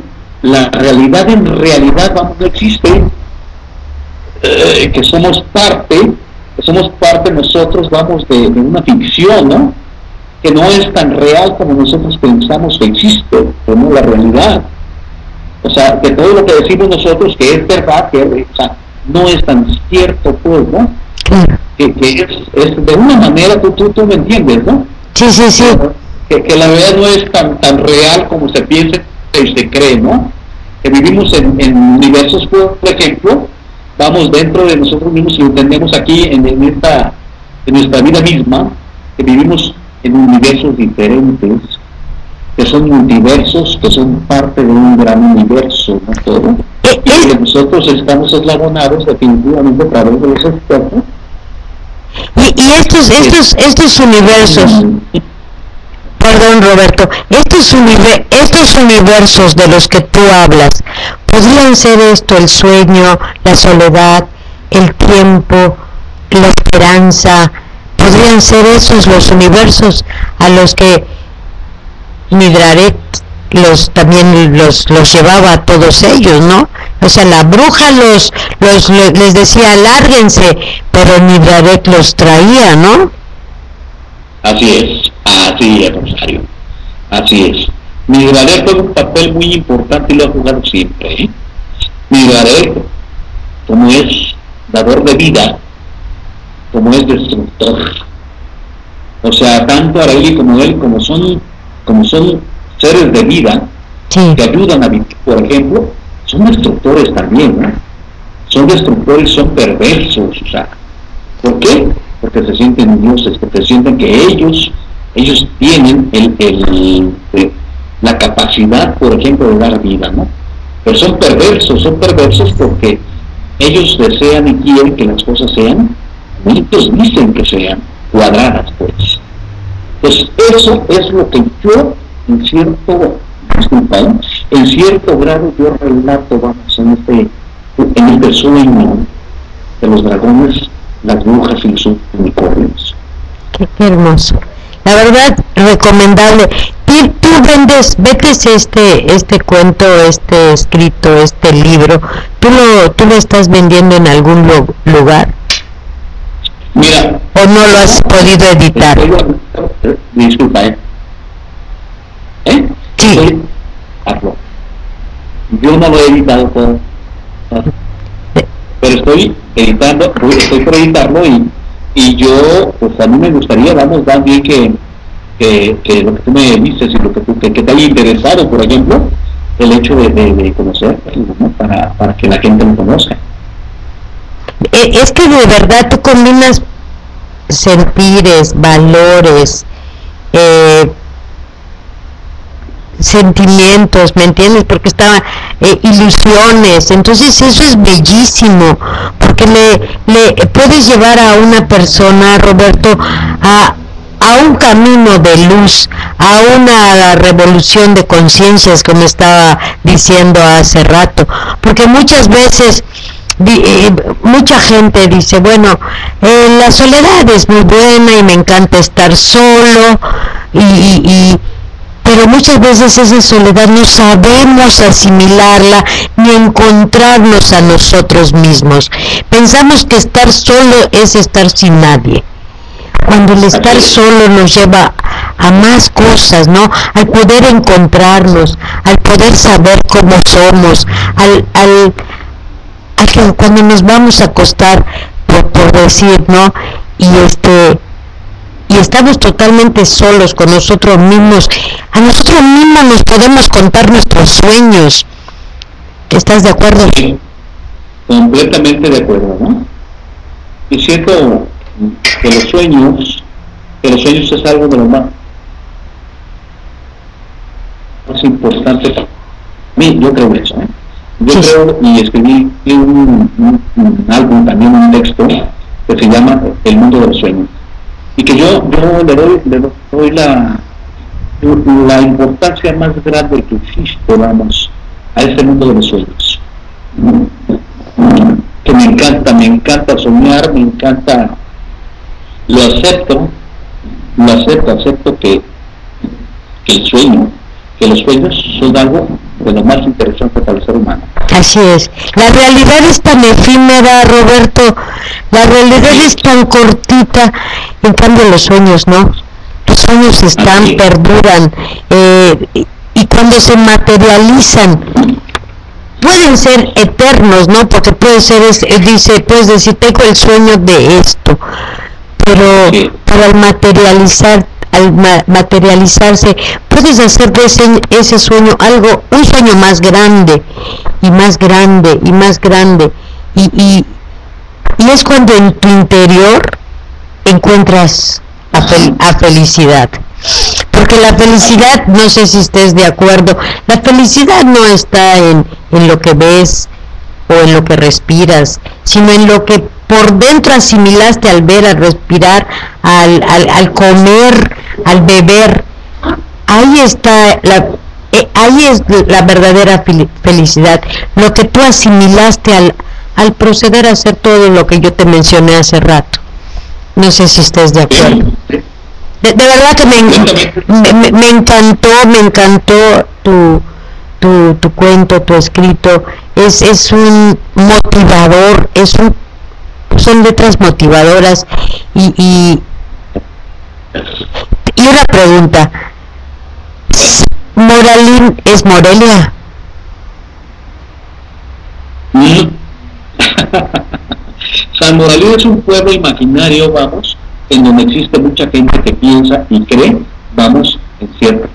Speaker 5: la realidad en realidad, vamos, no existe, que somos parte nosotros, vamos, de una ficción, ¿no? Que no es tan real como nosotros pensamos que existe, como la realidad. O sea, que todo lo que decimos nosotros que es verdad, o sea, no es tan cierto, pues, ¿no? Que es de una manera, tú me entiendes, ¿no?
Speaker 1: Sí.
Speaker 5: Que la verdad no es tan real como se piensa y se cree, ¿no? Que vivimos en universos, por ejemplo, vamos dentro de nosotros mismos y lo entendemos aquí en nuestra vida misma, que vivimos en universos diferentes, que son multiversos, que son parte de un gran universo, ¿no? Todo. Y que nosotros estamos eslabonados definitivamente a través de los expertos.
Speaker 1: Y estos universos, perdón Roberto, estos universos de los que tú hablas, podrían ser esto, el sueño, la soledad, el tiempo, la esperanza, podrían ser esos los universos a los que Midraret también los llevaba a todos ellos, ¿no? O sea, la bruja les decía lárguense, pero Midraret los traía, ¿no?
Speaker 5: Así es, Rosario, así es. Midraret juega un papel muy importante y lo ha jugado siempre, ¿eh? Midraret, como es dador de vida, como es destructor. O sea, tanto Areli como él, como son seres de vida, sí, que ayudan a vivir, por ejemplo, son destructores también, ¿no? Son destructores, son perversos, o sea, ¿por qué? Porque se sienten dioses, porque sienten que ellos tienen la capacidad, por ejemplo, de dar vida, ¿no? Pero son perversos porque ellos desean y quieren que las cosas sean, ellos dicen que sean cuadradas, pues. Pues eso es lo que yo, en cierto grado, yo relato, vamos, en este sueño de los dragones, las brujas y los unicornios.
Speaker 1: Qué hermoso. La verdad, recomendable. Tú vendes este cuento, este escrito, este libro, ¿tú lo estás vendiendo en algún lugar?
Speaker 5: Mira.
Speaker 1: ¿O no lo has podido editar?
Speaker 5: Disculpa,
Speaker 1: Sí.
Speaker 5: Yo no lo he editado todo, pero estoy por editarlo y yo, pues a mí me gustaría, vamos, bien que lo que tú me dices y lo que te haya interesado, por ejemplo, el hecho de conocer, ¿no? para que la gente lo conozca.
Speaker 1: Es que de verdad tú combinas sentires, valores, sentimientos, ¿me entiendes? Porque estaba ilusiones, entonces eso es bellísimo, porque le puedes llevar a una persona, Roberto, a un camino de luz, a una revolución de conciencias, como estaba diciendo hace rato, porque muchas veces mucha gente dice, bueno, la soledad es muy buena y me encanta estar solo, pero muchas veces esa soledad no sabemos asimilarla ni encontrarnos a nosotros mismos. Pensamos que estar solo es estar sin nadie, cuando el estar solo nos lleva a más cosas, ¿no? Al poder encontrarnos, al poder saber cómo somos, al que cuando nos vamos a acostar, por decir, ¿no? Y estamos totalmente solos con nosotros mismos, a nosotros mismos nos podemos contar nuestros sueños. ¿Estás de acuerdo?
Speaker 5: Sí, completamente de acuerdo, ¿no? Y siento que los sueños es algo de lo más importante para mí. Yo creo eso, ¿eh? Yo creo, y escribí un álbum, también un texto que se llama El mundo de los sueños, y que yo le doy la importancia más grande que existe, vamos, a ese mundo de los sueños, que me encanta soñar, me encanta, lo acepto que los sueños son algo de lo más interesante para el ser humano.
Speaker 1: Así es. La realidad es tan efímera, Roberto. La realidad es tan cortita. En cambio, los sueños no. Los sueños están, perduran. Y cuando se materializan, pueden ser eternos, ¿no? Porque puede ser, puedes decir, tengo el sueño de esto. Pero al materializarse, puedes hacer de ese sueño un sueño más grande y más grande y más grande, y es cuando en tu interior encuentras a felicidad, porque la felicidad, no sé si estés de acuerdo, la felicidad no está en lo que ves o en lo que respiras, sino en lo que por dentro asimilaste al ver, al respirar, al comer, al beber. Ahí está ahí es la verdadera felicidad, lo que tú asimilaste al proceder a hacer todo lo que yo te mencioné hace rato. No sé si estés de acuerdo. De verdad que me encantó tu cuento, tu escrito. Es un motivador, son letras motivadoras. Y una pregunta, ¿Moralín es Morelia?
Speaker 5: San Moralín es un pueblo imaginario, vamos, en donde existe mucha gente que piensa y cree, vamos, en ciertas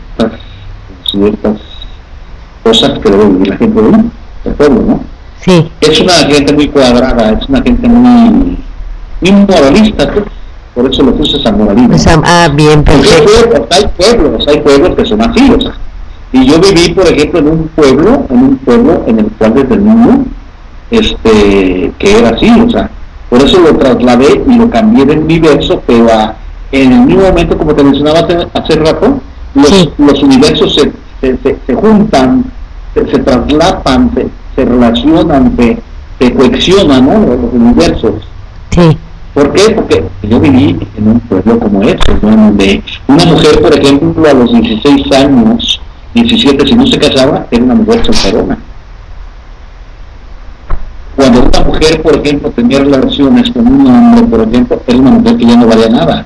Speaker 5: cosas que debe vivir la gente del pueblo, ¿no?
Speaker 1: Sí.
Speaker 5: Es una gente muy cuadrada, es una gente muy moralista, pues, por eso lo puse San Moralín.
Speaker 1: Bien, perfecto.
Speaker 5: Hay pueblos que son así, o sea. Y yo viví, por ejemplo, en un pueblo en el cual desde el niño, que era así, o sea, por eso lo trasladé y lo cambié de universo, pero en el mismo momento, como te mencionaba hace rato, los universos se juntan, se traslapan, se relacionan, se coexionan, ¿no? Los universos.
Speaker 1: Sí.
Speaker 5: ¿Por qué? Porque yo viví en un pueblo como este, ¿no? Donde una mujer, por ejemplo, a los 16 años, 17, si no se casaba, era una mujer solterona. Cuando una mujer, por ejemplo, tenía relaciones con un hombre, por ejemplo, era una mujer que ya no valía nada.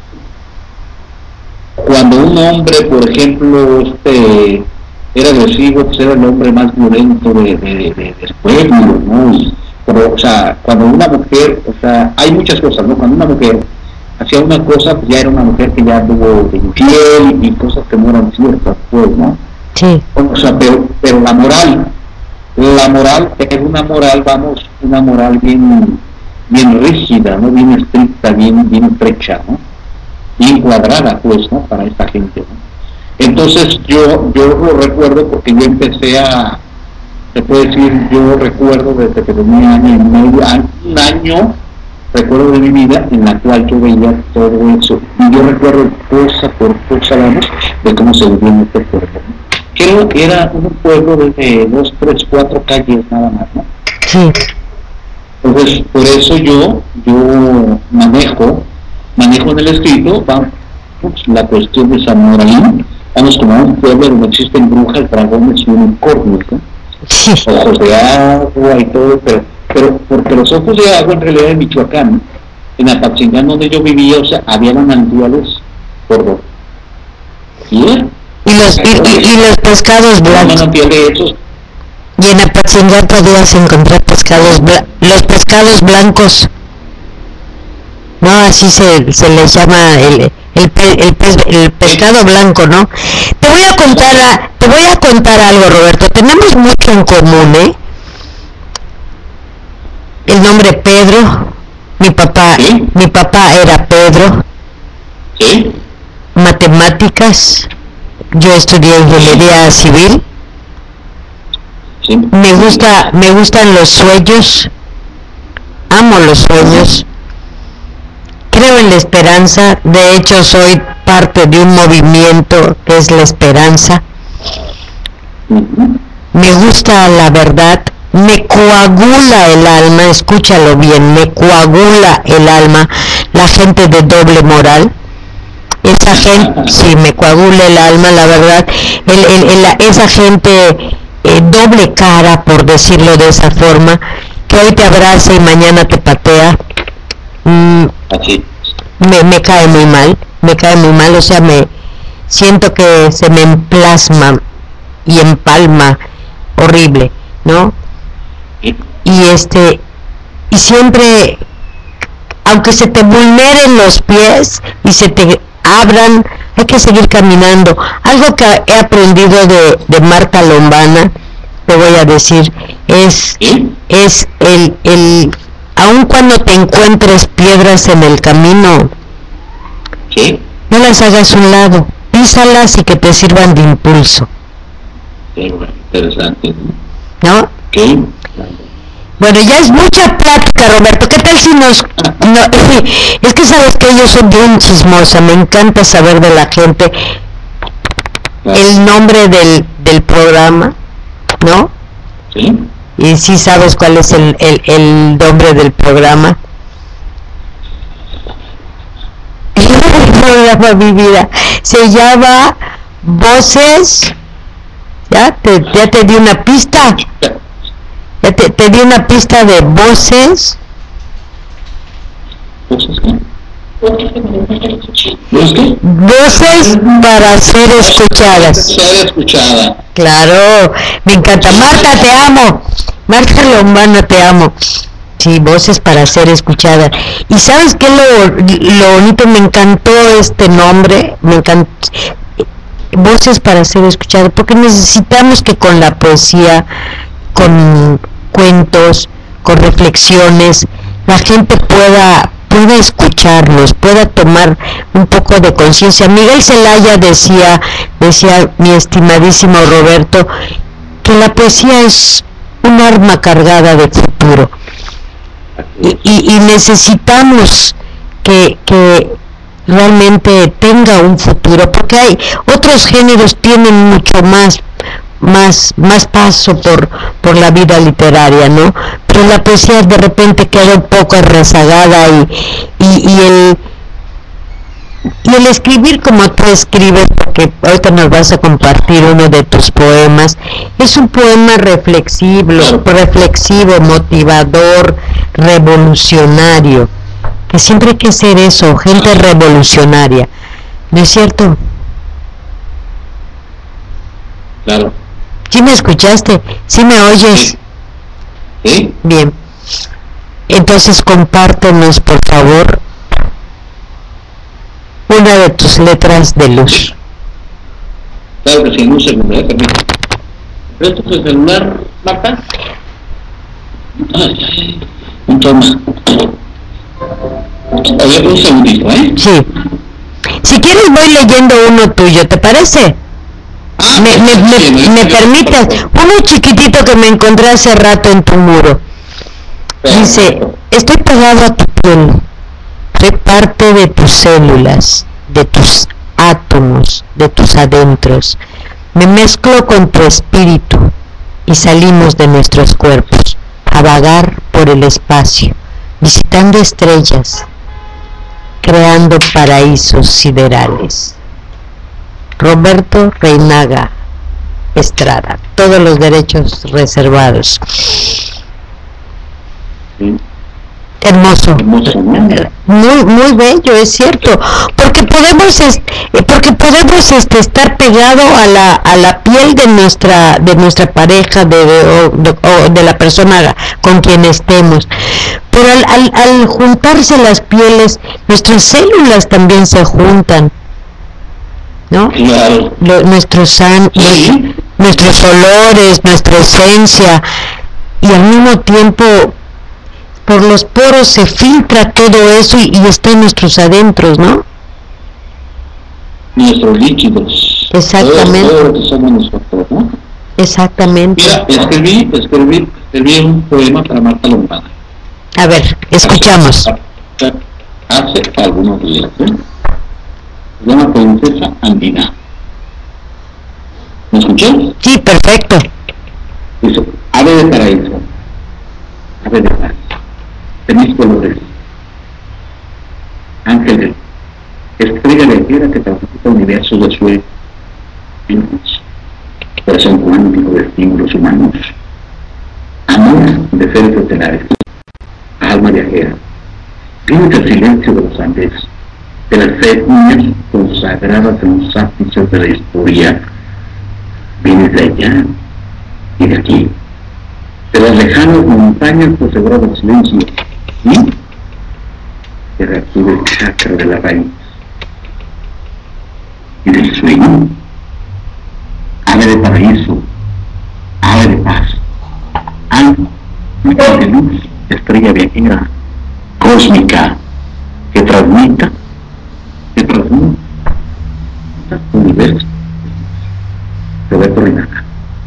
Speaker 5: Cuando un hombre, por ejemplo, era agresivo, pues era el hombre más violento del pueblo, ¿no? O sea, cuando una mujer, o sea, hay muchas cosas, ¿no? Cuando una mujer hacía una cosa, pues ya era una mujer que ya tuvo de infiel y cosas que no eran ciertas, pues, ¿no?
Speaker 1: Sí.
Speaker 5: O sea, pero la moral es una moral, vamos, una moral bien rígida, ¿no? Bien estricta, bien estrecha, ¿no? Bien cuadrada, pues, ¿no? Para esta gente, ¿no? Entonces yo lo recuerdo porque yo empecé se puede decir, yo recuerdo desde que tenía un año, recuerdo de mi vida en la cual yo veía todo eso, y yo recuerdo cosa por cosa, vamos, de cómo se vivía en este pueblo, ¿no? Creo que era un pueblo de 2, 3, 4 calles nada más, ¿no?
Speaker 1: Sí.
Speaker 5: Entonces, por eso yo manejo en el escrito, vamos, la cuestión de San Moralín, vamos, como un pueblo donde existen brujas, dragones y unicornios, ¿no?
Speaker 1: Sí.
Speaker 5: Ojos de agua y todo, pero porque los ojos de agua en realidad en Michoacán, en Apatzingán donde yo vivía, o sea, había manantiales por doquier.
Speaker 1: Y los pescados blancos. Y en Apatzingán podías encontrar los pescados blancos. No, así se les llama el pescado blanco, ¿no? Te voy a contar algo, Roberto. Tenemos mucho en común, ¿eh? El nombre Pedro, mi papá era Pedro.
Speaker 5: ¿Sí?
Speaker 1: Matemáticas, yo estudié ingeniería civil.
Speaker 5: ¿Sí?
Speaker 1: Me gustan los sueños, amo los sueños. Creo en la esperanza, de hecho soy parte de un movimiento que es la esperanza. Me gusta la verdad, me coagula el alma, escúchalo bien, me coagula el alma la gente de doble moral. Esa gente, sí, me coagula el alma, la verdad, esa gente doble cara, por decirlo de esa forma, que hoy te abraza y mañana te patea.
Speaker 5: Así.
Speaker 1: Me cae muy mal, o sea, me siento que se me emplasma y empalma horrible, ¿no?
Speaker 5: Sí.
Speaker 1: Y siempre, aunque se te vulneren los pies y se te abran, hay que seguir caminando. Algo que he aprendido de Marta Lombana, te voy a decir, es el aun cuando te encuentres piedras en el camino,
Speaker 5: Sí.
Speaker 1: no las hagas a un lado, písalas y que te sirvan de impulso,
Speaker 5: Sí, bueno, interesante.
Speaker 1: ¿no?
Speaker 5: Sí.
Speaker 1: Bueno, ya es mucha plática, Roberto. ¿Qué tal si nos... No, es que sabes que yo soy bien chismosa, me encanta saber de la gente el nombre del programa, ¿no?
Speaker 5: Sí.
Speaker 1: Y sí sabes cuál es el nombre del programa. El programa, mi vida, se llama Voces. ¿Ya te di una pista? Ya te di una pista de voces.
Speaker 5: ¿Voces qué? ¿Voces qué?
Speaker 1: Voces para ser escuchadas.
Speaker 5: Ser escuchada.
Speaker 1: Claro, me encanta. Marta, te amo. Marta Lombana, te amo. Sí, voces para ser escuchadas. ¿Y sabes qué lo bonito? Me encantó este nombre. Me encantó. Voces para ser escuchadas, porque necesitamos que con la poesía, con cuentos, con reflexiones, la gente pueda escucharnos, pueda tomar un poco de conciencia. Miguel Zelaya decía mi estimadísimo Roberto, que la poesía es un arma cargada de futuro, y necesitamos que realmente tenga un futuro, porque hay otros géneros tienen mucho más paso por la vida literaria, ¿no? Pero la poesía de repente queda un poco rezagada, y el escribir como tú escribes, porque ahorita nos vas a compartir uno de tus poemas, es un poema reflexivo, motivador, revolucionario, que siempre hay que ser eso, gente revolucionaria, ¿no es cierto?
Speaker 5: Claro.
Speaker 1: ¿Sí me escuchaste? ¿Sí me oyes?
Speaker 5: ¿Sí?
Speaker 1: Bien. Entonces compártenos, por favor, una de tus letras de luz.
Speaker 5: Claro que sí, en un segundo, permítame. ¿Esto es el celular, Marta? Un toma. A ver, un segundito, ¿eh?
Speaker 1: Sí. Si quieres voy leyendo uno tuyo, ¿te parece? ¿Me permites? Uno chiquitito que me encontré hace rato en tu muro. Dice, estoy pegado a tu piel, soy parte de tus células, de tus átomos, de tus adentros. Me mezclo con tu espíritu y salimos de nuestros cuerpos a vagar por el espacio, visitando estrellas, creando paraísos siderales. Roberto Reinaga Estrada, todos los derechos reservados.
Speaker 5: Sí.
Speaker 1: Hermoso, muy bello, es cierto, porque podemos estar pegado a la piel de nuestra pareja, de la persona con quien estemos, pero al juntarse las pieles, nuestras células también se juntan, ¿no?
Speaker 5: Claro.
Speaker 1: Nuestros olores, nuestra esencia, y al mismo tiempo por los poros se filtra todo eso y está en nuestros adentros, ¿no?
Speaker 5: Nuestros líquidos.
Speaker 1: Exactamente.
Speaker 5: Todo lo que somos nosotros, ¿no?
Speaker 1: Exactamente.
Speaker 5: Mira, escribí un poema para Marta Lombana.
Speaker 1: A ver, escuchamos.
Speaker 5: Hace algunos días, ¿eh? Se llama Princesa Andina. ¿Me escuchó?
Speaker 1: Sí, perfecto.
Speaker 5: Dice, ave de paraíso, ave de paz, tenéis colores, ángeles, estrella de tierra que transmite universos de sueños, corazón cuántico de estímulos de seres estelares, alma viajera, vienes del silencio de los Andes, de las etnias consagradas en los ápices de la historia, vienes de allá y de aquí, de las lejanas montañas por sagrado silencio, y de reactiva el chakra de la raíz y del sueño, ave de paraíso, ave de paz, alma de luz, estrella viajera, cósmica, que transmuta universo. Roberto Reinaga.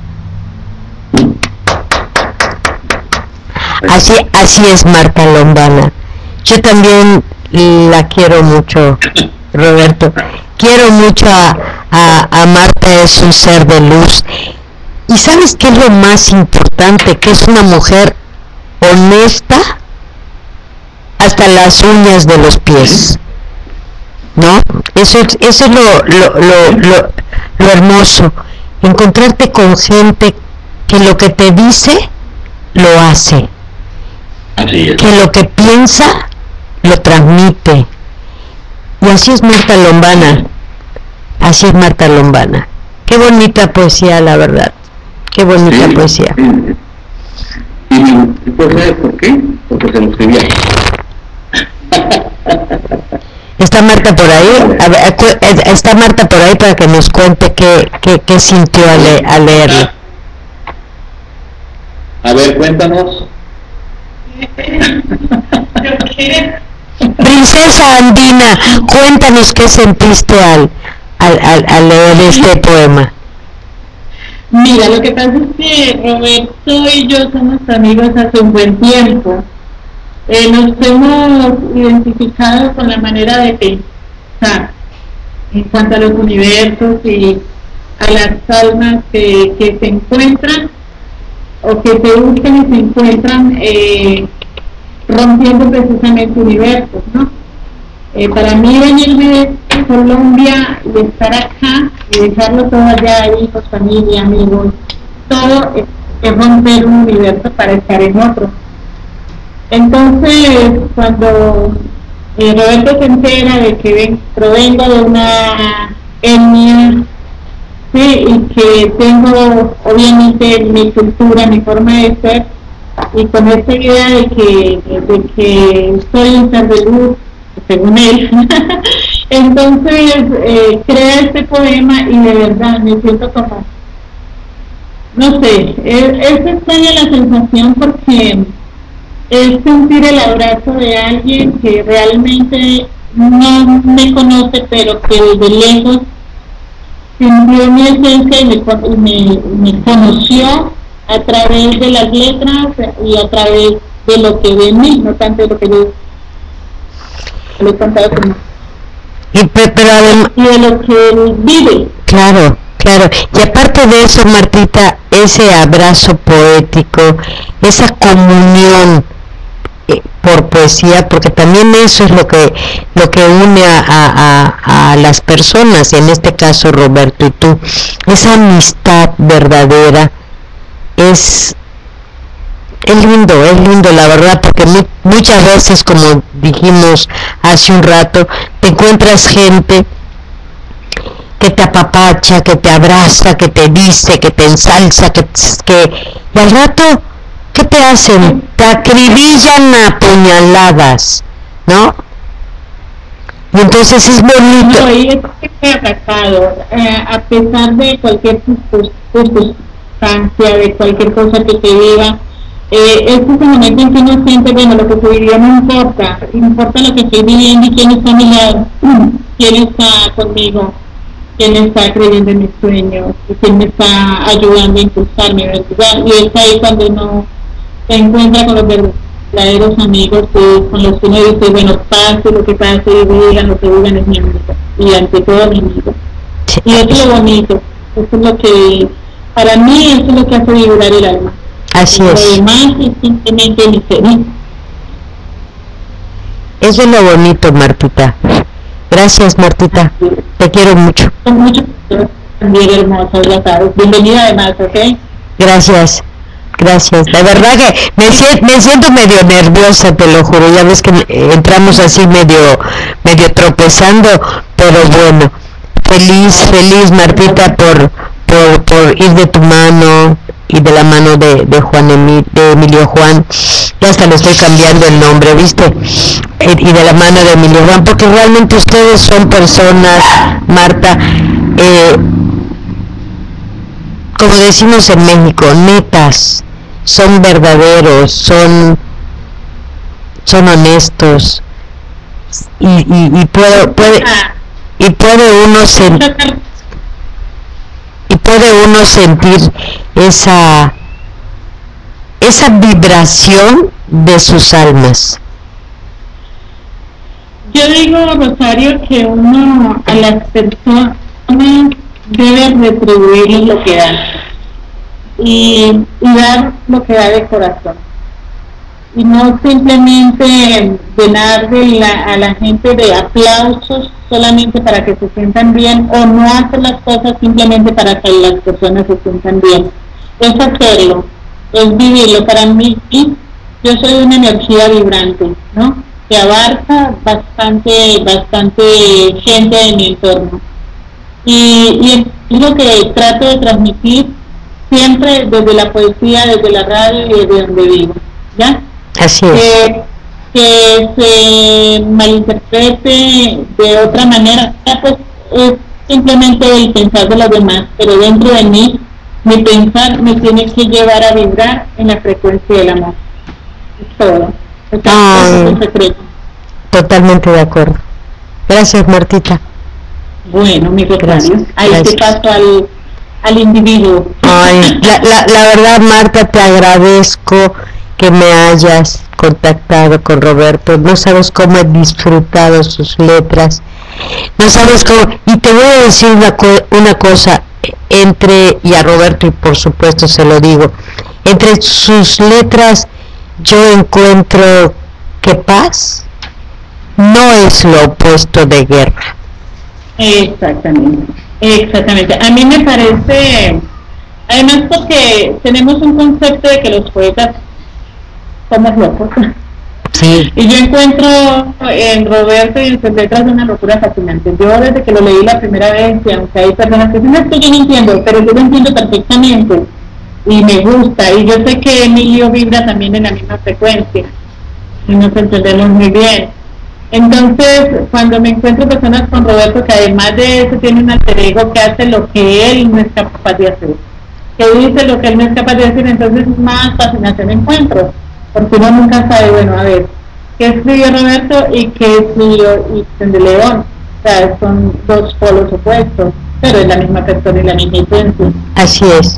Speaker 1: Así es Marta Lombana. Yo también la quiero mucho, Roberto. Quiero mucho a Marta, es un ser de luz. ¿Y sabes qué es lo más importante? Que es una mujer honesta hasta las uñas de los pies, ¿no? Eso es lo hermoso, encontrarte con gente que lo que te dice lo hace,
Speaker 5: Así es.
Speaker 1: que lo que piensa lo transmite. Y así es Marta Lombana, así es Marta Lombana. Qué bonita poesía, la verdad, qué bonita poesía.
Speaker 5: ¿Y pues sabes por qué? Porque se lo escribía.
Speaker 1: ¿Está Marta por ahí? A ver, ¿está Marta por ahí para que nos cuente qué sintió al leerlo?
Speaker 5: A ver, cuéntanos.
Speaker 1: Princesa Andina, cuéntanos qué sentiste al leer este poema.
Speaker 4: Mira, lo que pasa es que Roberto y yo somos amigos hace un buen tiempo. Nos hemos identificado con la manera de pensar en cuanto a los universos y a las almas que se encuentran o que se buscan y se encuentran rompiendo precisamente universos, ¿no? Para mí venirme de Colombia y estar acá y dejarlo todo allá, hijos, familia, amigos, todo es romper un universo para estar en otro. Entonces, cuando Roberto se entera de que provengo de una etnia, sí, y que tengo obviamente mi cultura, mi forma de ser, y con esta idea de que soy un ser de luz, según él, entonces crea este poema y de verdad me siento como, no sé, es extraña la sensación porque es sentir el abrazo de alguien que realmente no me conoce, pero que desde lejos sintió mi esencia y me conoció a través de las letras y a través de lo que ve en mí, no tanto de lo que yo le he contado como y de lo que él vive.
Speaker 1: Claro. Y aparte de eso, Martita, ese abrazo poético, esa comunión por poesía, porque también eso es lo que une a las personas, en este caso Roberto y tú, esa amistad verdadera es lindo la verdad, porque muchas veces, como dijimos hace un rato, te encuentras gente que te apapacha, que te abraza, que te dice, que te ensalza, y al rato, ¿qué te hacen? Te acribillan a puñaladas, ¿no? Y entonces es bonito.
Speaker 4: No, y es que te ha atacado, a pesar de cualquier circunstancia, de cualquier cosa que te diga, es ese momento en que uno siente, bueno, lo que se vivió no importa lo que estoy viviendo y quién está a mi lado, quién está conmigo, quién está creyendo en mis sueños, y quién me está ayudando a impulsarme, ¿verdad? Y es ahí cuando uno se encuentra con los verdaderos amigos, con los que uno dice, bueno, pase lo que pase, digan lo que digan, es mi amigo, y ante todo mi amigo. Y eso es lo bonito, eso es lo que, para mí, eso es lo que hace vibrar el alma.
Speaker 1: Así es.
Speaker 4: Lo demás es simplemente miseria.
Speaker 1: Eso es lo bonito, Martita. Gracias, Martita. Te quiero mucho.
Speaker 4: Mucho también, hermosa, ya sabes. Bienvenida además, ¿ok?
Speaker 1: Gracias. Gracias. La verdad que me siento medio nerviosa, te lo juro. Ya ves que entramos así medio tropezando, pero bueno. Feliz Martita por ir de tu mano y de la mano de Emilio Juan. Ya hasta le estoy cambiando el nombre, ¿viste? Y de la mano de Emilio Juan, porque realmente ustedes son personas, Marta, como decimos en México, netas, son verdaderos, son honestos y puede uno sentir esa vibración de sus almas.
Speaker 4: Yo digo, Rosario, que uno a las personas debe retribuir lo que da y dar lo que da de corazón y no simplemente llenar a la gente de aplausos solamente para que se sientan bien, o no hacer las cosas simplemente para que las personas se sientan bien. Es hacerlo, es vivirlo. Para mí, yo soy una energía vibrante, ¿no? Que abarca bastante gente de mi entorno. Y es lo que trato de transmitir siempre desde la poesía, desde la radio y desde donde vivo, ¿ya?
Speaker 1: Así es.
Speaker 4: Que se malinterprete de otra manera, pues es simplemente el pensar de los demás, pero dentro de mí, mi pensar me tiene que llevar a vibrar en la frecuencia del amor. Es todo. Es el secreto.
Speaker 1: Totalmente de acuerdo. Gracias, Martita.
Speaker 4: Bueno, mi Rosario, ahí te paso al individuo.
Speaker 1: Ay, la verdad, Marta, te agradezco que me hayas contactado con Roberto. No sabes cómo he disfrutado sus letras, no sabes cómo. Y te voy a decir una cosa, y a Roberto, y por supuesto se lo digo, entre sus letras yo encuentro que paz no es lo opuesto de guerra.
Speaker 4: Exactamente. A mí me parece, además, porque tenemos un concepto de que los poetas somos locos.
Speaker 1: Sí.
Speaker 4: Y yo encuentro en Roberto y en sus letras una locura fascinante. Yo desde que lo leí la primera vez, y aunque hay personas que dicen, esto yo no entiendo, pero yo lo entiendo perfectamente y me gusta. Y yo sé que Emilio vibra también en la misma frecuencia y nos entendemos muy bien. Entonces, cuando me encuentro personas con Roberto que además de eso tiene un alter ego que hace lo que él no es capaz de hacer, que dice lo que él no es capaz de decir, entonces más fascinación encuentro, porque uno nunca sabe, bueno, a ver, qué escribió Roberto y qué escribió Ibsen de León. O sea, son dos polos opuestos, pero es la misma persona y la misma esencia.
Speaker 1: Así es,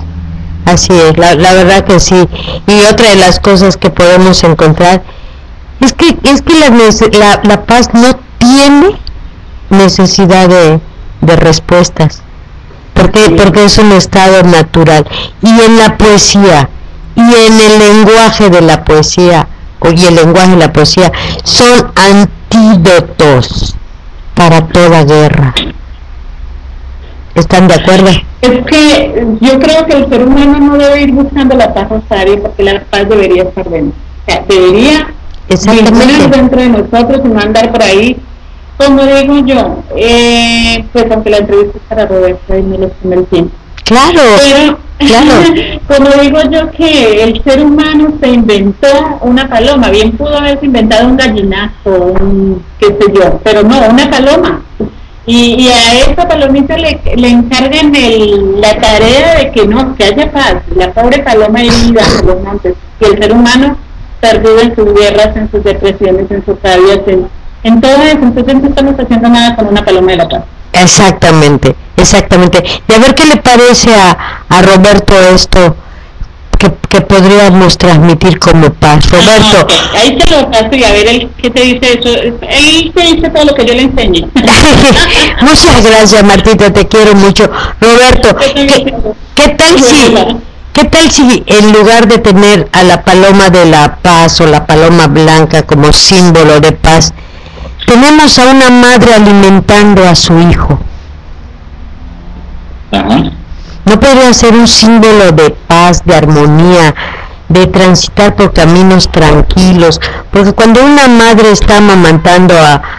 Speaker 1: la verdad que sí. Y otra de las cosas que podemos encontrar es que la paz no tiene necesidad de respuestas, porque es un estado natural. Y en la poesía y en el lenguaje de la poesía y el lenguaje de la poesía son antídotos para toda guerra. ¿Están de acuerdo?
Speaker 4: Es que yo creo que el ser humano no debe ir buscando la paz, Rosario, porque la paz debería estar dentro. O sea, debería vivir dentro de nosotros y no andar por ahí. Como digo yo, pues aunque la entrevista es para Roberto y no les tome el tiempo.
Speaker 1: Claro.
Speaker 4: Como digo yo, que el ser humano se inventó una paloma, bien pudo haberse inventado un gallinazo, qué sé yo, pero no, una paloma. Y a esa palomita le encargan la tarea de que haya paz. La pobre paloma herida en los montes, y el ser humano perdido en sus guerras, en sus depresiones, en sus rabias, en todo eso. Entonces no estamos haciendo nada con una paloma de la paz.
Speaker 1: Exactamente. Y a ver qué le parece a Roberto esto que podríamos transmitir como paz. Roberto.
Speaker 4: Okay. Ahí te lo paso y a ver él qué te dice eso. Él te dice todo lo que yo le enseñé.
Speaker 1: Muchas gracias, Martita, te quiero mucho. Roberto, ¿qué tal si en lugar de tener a la paloma de la paz o la paloma blanca como símbolo de paz, tenemos a una madre alimentando a su hijo?
Speaker 5: Ajá.
Speaker 1: ¿No podría ser un símbolo de paz, de armonía, de transitar por caminos tranquilos, porque cuando una madre está amamantando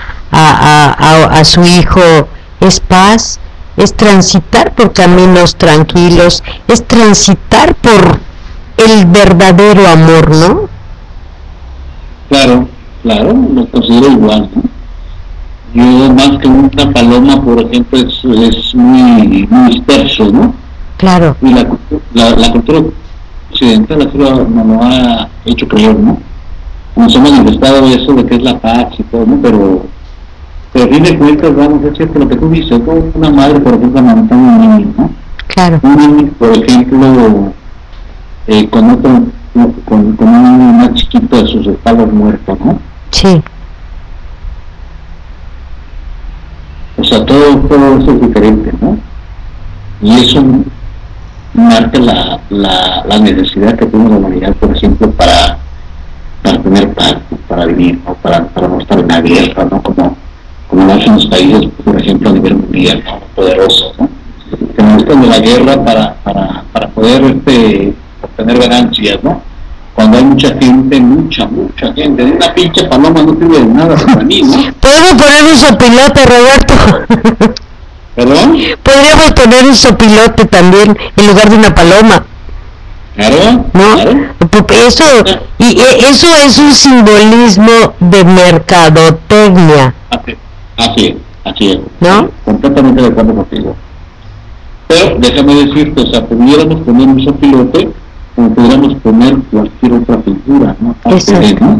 Speaker 1: a su hijo, es paz, es transitar por caminos tranquilos, es transitar por el verdadero amor, ¿no?
Speaker 5: Claro, lo considero igual, ¿no? Yo más que una paloma, por ejemplo, es muy disperso, ¿no?
Speaker 1: Claro.
Speaker 5: Y la cultura occidental así nos lo ha hecho creer, ¿no? Nos hemos manifestado eso de que es la paz y todo, ¿no? Pero a fin de cuentas, vamos, es cierto lo que tú dices, ¿no? Una madre, por ejemplo, amamantando a un niño, ¿no?
Speaker 1: Claro.
Speaker 5: Un niño, por ejemplo, con un niño más chiquito de sus espaldas muertos, ¿no?
Speaker 1: Sí.
Speaker 5: O sea, todo eso es diferente, ¿no? Y eso marca la necesidad que tiene la humanidad, por ejemplo, para tener paz, ¿no? Para vivir, ¿no? Para no estar en la guerra, ¿no? Como lo hacen los países, por ejemplo, a nivel mundial, ¿no? Poderosos, ¿no? Que necesitan de la guerra para poder obtener ganancias, ¿no? Cuando hay mucha gente, una pinche paloma no sirve de nada para mí, ¿no?
Speaker 1: Podemos poner un sopilote, Roberto.
Speaker 5: ¿Perdón?
Speaker 1: Podríamos poner un sopilote también en lugar de una paloma.
Speaker 5: Claro,
Speaker 1: ¿no?
Speaker 5: Claro.
Speaker 1: Eso es un simbolismo de mercadotecnia.
Speaker 5: Así es.
Speaker 1: ¿No?
Speaker 5: Completamente de acuerdo contigo. Pero déjame decirte, o sea, pudiéramos poner un sopilote como pudiéramos poner cualquier otra figura, ¿no? ¿no?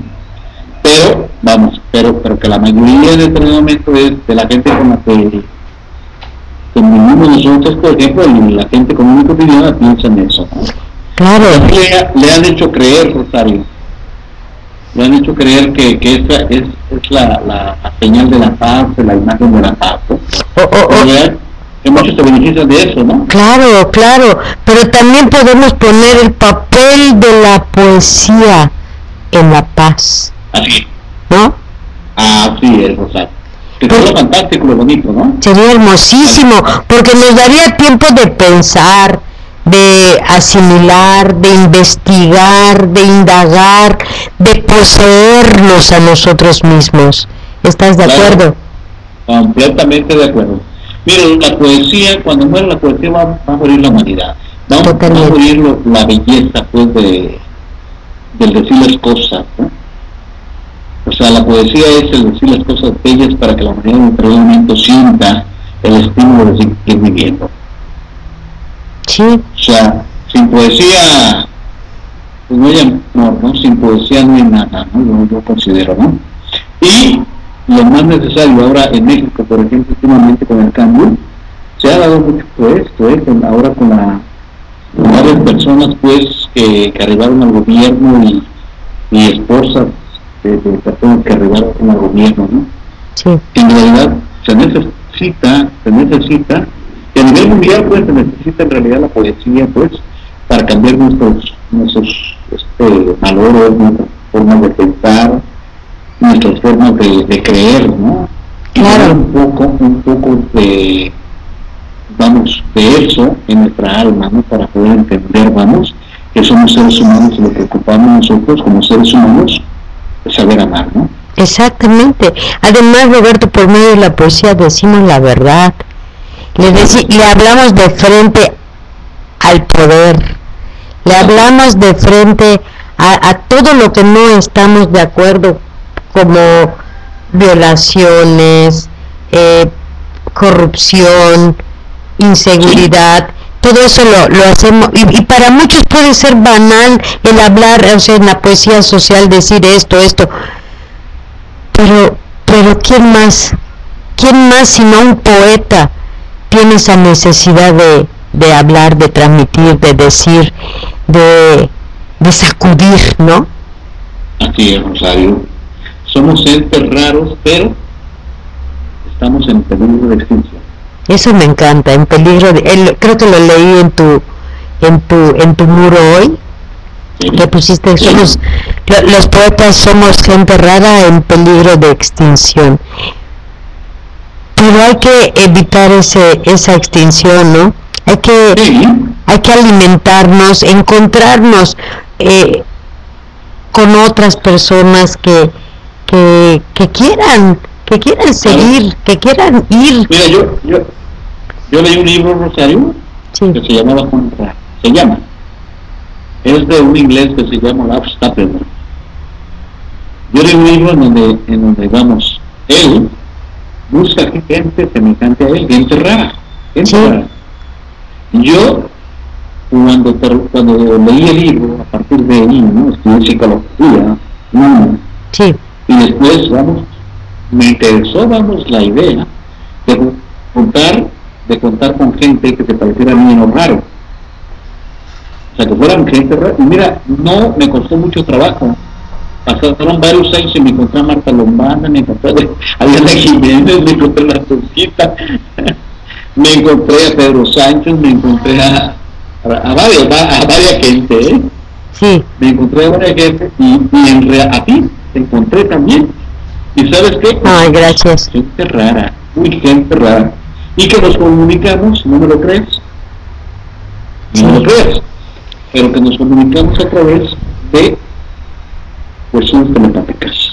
Speaker 5: Pero que la mayoría en este momento es de la gente con la que vivimos nosotros, por ejemplo, y la gente común y cotidiana piensa en eso, ¿no?
Speaker 1: Claro.
Speaker 5: Le han hecho creer, Rosario, le han hecho creer que esa es la señal de la paz, de la imagen de la paz, ¿no? Que muchos se benefician de eso, ¿no?
Speaker 1: Claro, pero también podemos poner el papel de la poesía en la paz.
Speaker 5: Así.
Speaker 1: ¿No?
Speaker 5: Así es, Rosario. Que sería fantástico, lo bonito, ¿no?
Speaker 1: Sería hermosísimo, porque nos daría tiempo de pensar, de asimilar, de investigar, de indagar, de poseernos a nosotros mismos. ¿Estás de acuerdo?
Speaker 5: Completamente de acuerdo. Mira, la poesía, cuando muere la poesía va a morir la humanidad. Va a morir la belleza, pues, del decir las cosas, ¿no? O sea, la poesía es el decir las cosas bellas para que la humanidad en otro momento sienta el estímulo de seguir viviendo.
Speaker 1: Sí.
Speaker 5: O sea, sin poesía pues no hay amor, ¿no? Sin poesía no hay nada, ¿no? Yo considero, ¿no? Y lo más necesario ahora en México, por ejemplo, últimamente con el cambio, se ha dado mucho por esto, ahora con varias personas, pues, que arribaron al gobierno y esposas de personas que arribaron al gobierno, ¿no?
Speaker 1: Sí.
Speaker 5: En realidad se necesita, y a nivel mundial, pues, se necesita en realidad la poesía, pues, para cambiar nuestros valores, nuestras formas de pensar, nuestras formas de creer, ¿no?
Speaker 1: Claro.
Speaker 5: Un poco de eso en nuestra alma, ¿no? Para poder entender, que somos seres humanos y lo que ocupamos nosotros como seres humanos es saber amar, ¿no?
Speaker 1: Exactamente. Además, Roberto, por medio de la poesía decimos la verdad. Le hablamos de frente al poder. Le hablamos de frente a todo lo que no estamos de acuerdo, como violaciones, corrupción, inseguridad. Todo eso lo hacemos, y para muchos puede ser banal el hablar, o sea, en la poesía social decir esto, pero ¿quién más sino un poeta tiene esa necesidad de hablar, de transmitir, de decir, de sacudir, ¿no?
Speaker 5: Así es, Rosario. Somos entes raros, pero estamos en peligro de extinción.
Speaker 1: Eso me encanta, en peligro creo que lo leí en tu muro hoy, sí. Que pusiste, los poetas somos gente rara en peligro de extinción. Pero hay que evitar esa extinción, ¿no? Hay que alimentarnos, encontrarnos con otras personas que quieran seguir, que quieran ir.
Speaker 5: Mira, yo leí un libro, Rosario,
Speaker 1: sí,
Speaker 5: que se llamaba es de un inglés que se llama Ralph Stapleton. Yo leí un libro en donde vamos, él busca gente semejante a él, gente rara. Yo cuando leí el libro, a partir de ahí, ¿no? Estudié psicología,
Speaker 1: sí,
Speaker 5: y después, me interesó, la idea de contar con gente que se pareciera a mí en lo raro. O sea, que fueran gente rara. Y mira, no me costó mucho trabajo. Pasaron varios años y me encontré a Marta Lombana, me encontré a Diana Jiménez, me encontré a la Tosquita, me encontré a Pedro Sánchez, me encontré a varias gente,
Speaker 1: sí,
Speaker 5: me encontré a varias gente y a ti te encontré también. ¿Y sabes qué?
Speaker 1: Ay, gracias.
Speaker 5: Gente rara, gente rara. Y que nos comunicamos, ¿no me lo crees? No me lo crees. Pero que nos comunicamos a través de cuestiones telepáticas.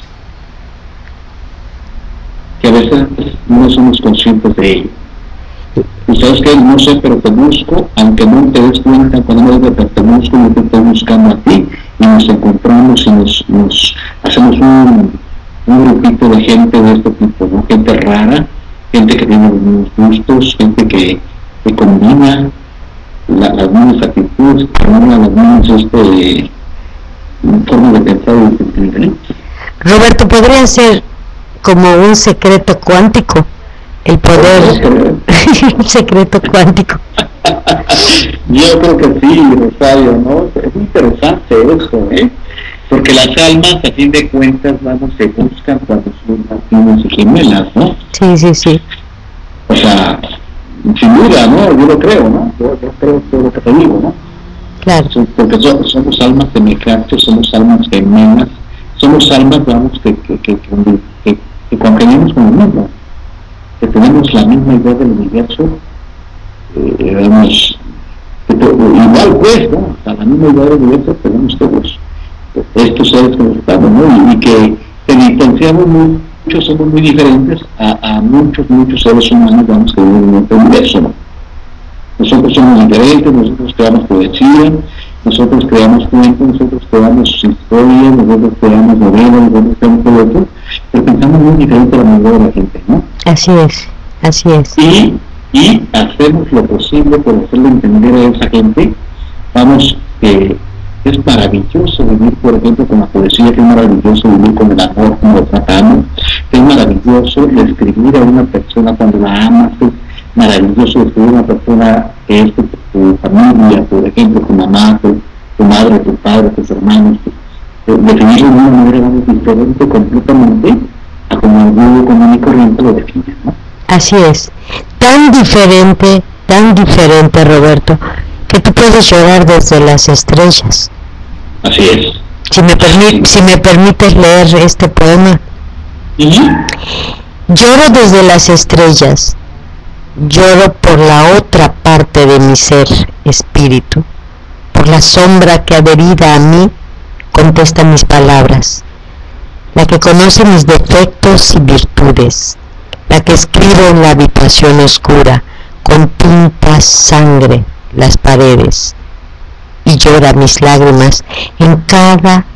Speaker 5: Que a veces no somos conscientes de ello. Y sabes que no sé, pero te busco, aunque no te des cuenta, cuando me digo que te busco, yo te estoy buscando a ti, y nos encontramos y nos hacemos un grupito de gente de este tipo, ¿no? Gente rara, gente que tiene los mismos gustos, gente que combina las mismas actitudes, que combina las mismas formas de pensar y diferentes.
Speaker 1: Roberto, podría ser como un secreto cuántico, el poder, un secreto cuántico.
Speaker 5: Yo creo que sí, Rosario, ¿no? Es interesante eso, porque las almas, a fin de cuentas, se buscan cuando son latinas y gemelas, ¿no?
Speaker 1: Sí.
Speaker 5: O sea, sin duda, ¿no? Yo lo creo, ¿no? Yo creo todo lo que te digo, ¿no?
Speaker 1: Claro.
Speaker 5: Porque somos almas semejantes, somos almas gemelas, somos almas, que congeniamos con el mundo, que tenemos la misma idea del universo, igual pues, ¿no? O sea, la misma idea del universo tenemos todos estos seres que estamos, ¿no? Y que distanciamos mucho, somos muy diferentes a muchos seres humanos, que viven en este universo, ¿no? Nosotros somos diferentes, nosotros creamos poesía, nosotros creamos cuentos, nosotros creamos historias, nosotros creamos novelas, nosotros creamos todo esto, pero pensamos muy diferente a la mayoría de la gente, ¿no?
Speaker 1: Así es.
Speaker 5: Y hacemos lo posible por hacerle entender a esa gente, que es maravilloso vivir, por ejemplo, con la poesía, que es maravilloso vivir con el amor, como lo tratamos, que es maravilloso escribir a una persona cuando la amas, es maravilloso escribir a una persona que es tu familia, por ejemplo, tu mamá, tu madre, tu padre, tus hermanos, definirlo de una manera diferente completamente a como el mundo común y corriente lo define, ¿no?
Speaker 1: Así es, tan diferente, Roberto, que tú puedes llorar desde las estrellas.
Speaker 5: Así es.
Speaker 1: Si me permites leer este poema. Lloro desde las estrellas, lloro por la otra parte de mi ser, espíritu, por la sombra que adherida a mí contesta mis palabras, la que conoce mis defectos y virtudes, la que escribe en la habitación oscura con tinta sangre las paredes y llora mis lágrimas en cada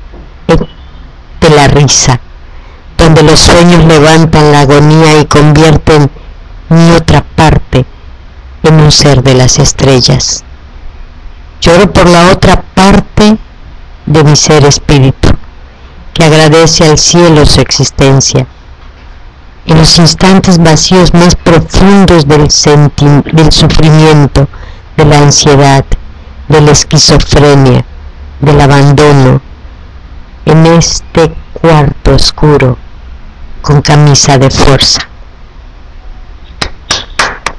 Speaker 1: de la risa, donde los sueños levantan la agonía y convierten mi otra parte en un ser de las estrellas. Lloro por la otra parte de mi ser espíritu, que agradece al cielo su existencia. En los instantes vacíos más profundos del sufrimiento, de la ansiedad, de la esquizofrenia, del abandono, en este cuarto oscuro, con camisa de fuerza.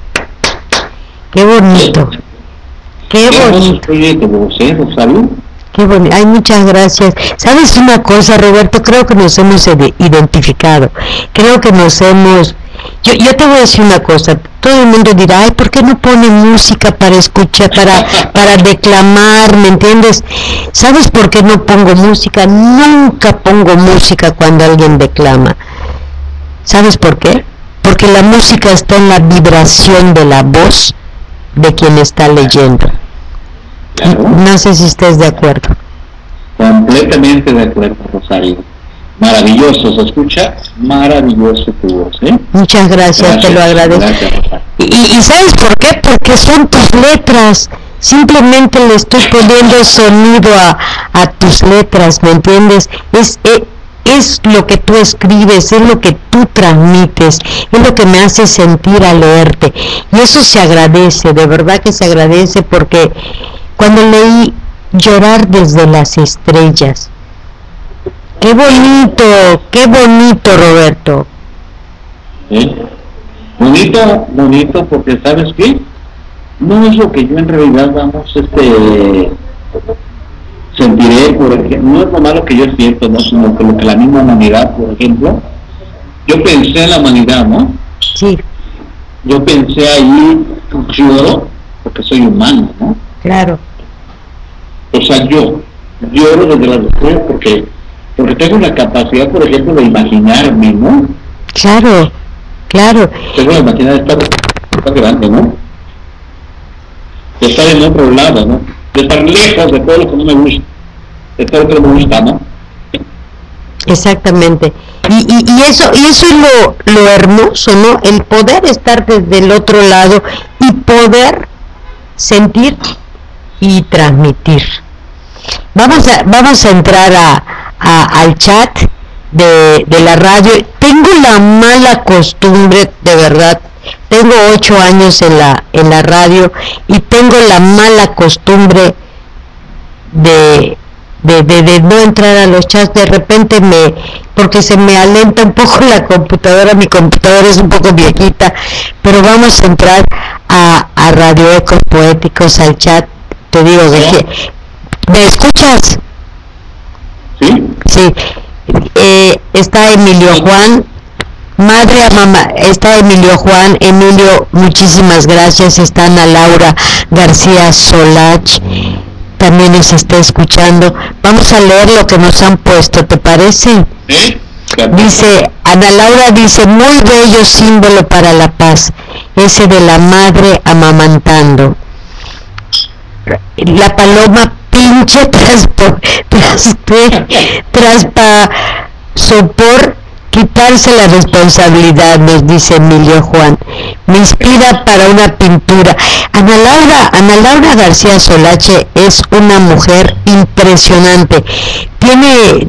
Speaker 1: Qué bonito, qué bonito.
Speaker 5: Rosario.
Speaker 1: Qué bonito. Ay, muchas gracias. ¿Sabes una cosa, Roberto? Creo que nos hemos identificado. Creo que nos hemos... Yo te voy a decir una cosa. Todo el mundo dirá, ay, ¿por qué no pone música para escuchar, para declamar? ¿Me entiendes? ¿Sabes por qué no pongo música? Nunca pongo música cuando alguien declama. ¿Sabes por qué? Porque la música está en la vibración de la voz de quien está leyendo.
Speaker 5: Claro.
Speaker 1: No sé si estés de acuerdo.
Speaker 5: Completamente de acuerdo, Rosario. Maravilloso, se escucha maravilloso tu voz, ¿eh?
Speaker 1: Muchas gracias, te lo agradezco.
Speaker 5: Gracias, Rosario.
Speaker 1: ¿Y sabes por qué? Porque son tus letras. Simplemente le estoy poniendo sonido a tus letras, ¿me entiendes? Es lo que tú escribes, es lo que tú transmites, es lo que me hace sentir al leerte. Y eso se agradece, de verdad que se agradece, porque cuando leí Llorar desde las estrellas, qué bonito, Roberto.
Speaker 5: ¿Eh? Bonito, porque ¿sabes qué? No es lo que yo en realidad, sentiré, porque no es lo malo que yo siento, ¿no? Sino que lo que la misma humanidad, por ejemplo, yo pensé en la humanidad, ¿no?
Speaker 1: Sí.
Speaker 5: Yo pensé ahí, lloro, porque soy humano, ¿no?
Speaker 1: Claro.
Speaker 5: O sea, yo lloro desde las estrellas porque tengo la capacidad, por ejemplo, de imaginarme, ¿no?
Speaker 1: Claro.
Speaker 5: Tengo la capacidad de estar grande, ¿no? De estar en otro lado, ¿no? De estar lejos de todo lo que no me gusta, de todo lo que no me gusta, ¿no?
Speaker 1: Exactamente. Y eso es lo hermoso, ¿no? El poder estar desde el otro lado y poder sentir y transmitir. Vamos a entrar al chat de la radio. Tengo la mala costumbre, de verdad, tengo 8 años en la radio y tengo la mala costumbre de no entrar a los chats. De repente porque se me alenta un poco la computadora, mi computadora es un poco viejita, pero vamos a entrar a Radio Ecos Poéticos, al chat. Te digo que ¿me escuchas? Sí. Está Emilio Juan, madre a mamá, está Emilio Juan. Emilio, muchísimas gracias. Está Ana Laura García Solach, también nos está escuchando. Vamos a leer lo que nos han puesto, ¿te parece?
Speaker 5: ¿Sí?
Speaker 1: Dice, Ana Laura dice, muy bello símbolo para la paz, ese de la madre amamantando. La paloma pinche sopor quitarse la responsabilidad, nos dice Emilio Juan. Me inspira para una pintura. Ana Laura García Solache es una mujer impresionante. Tiene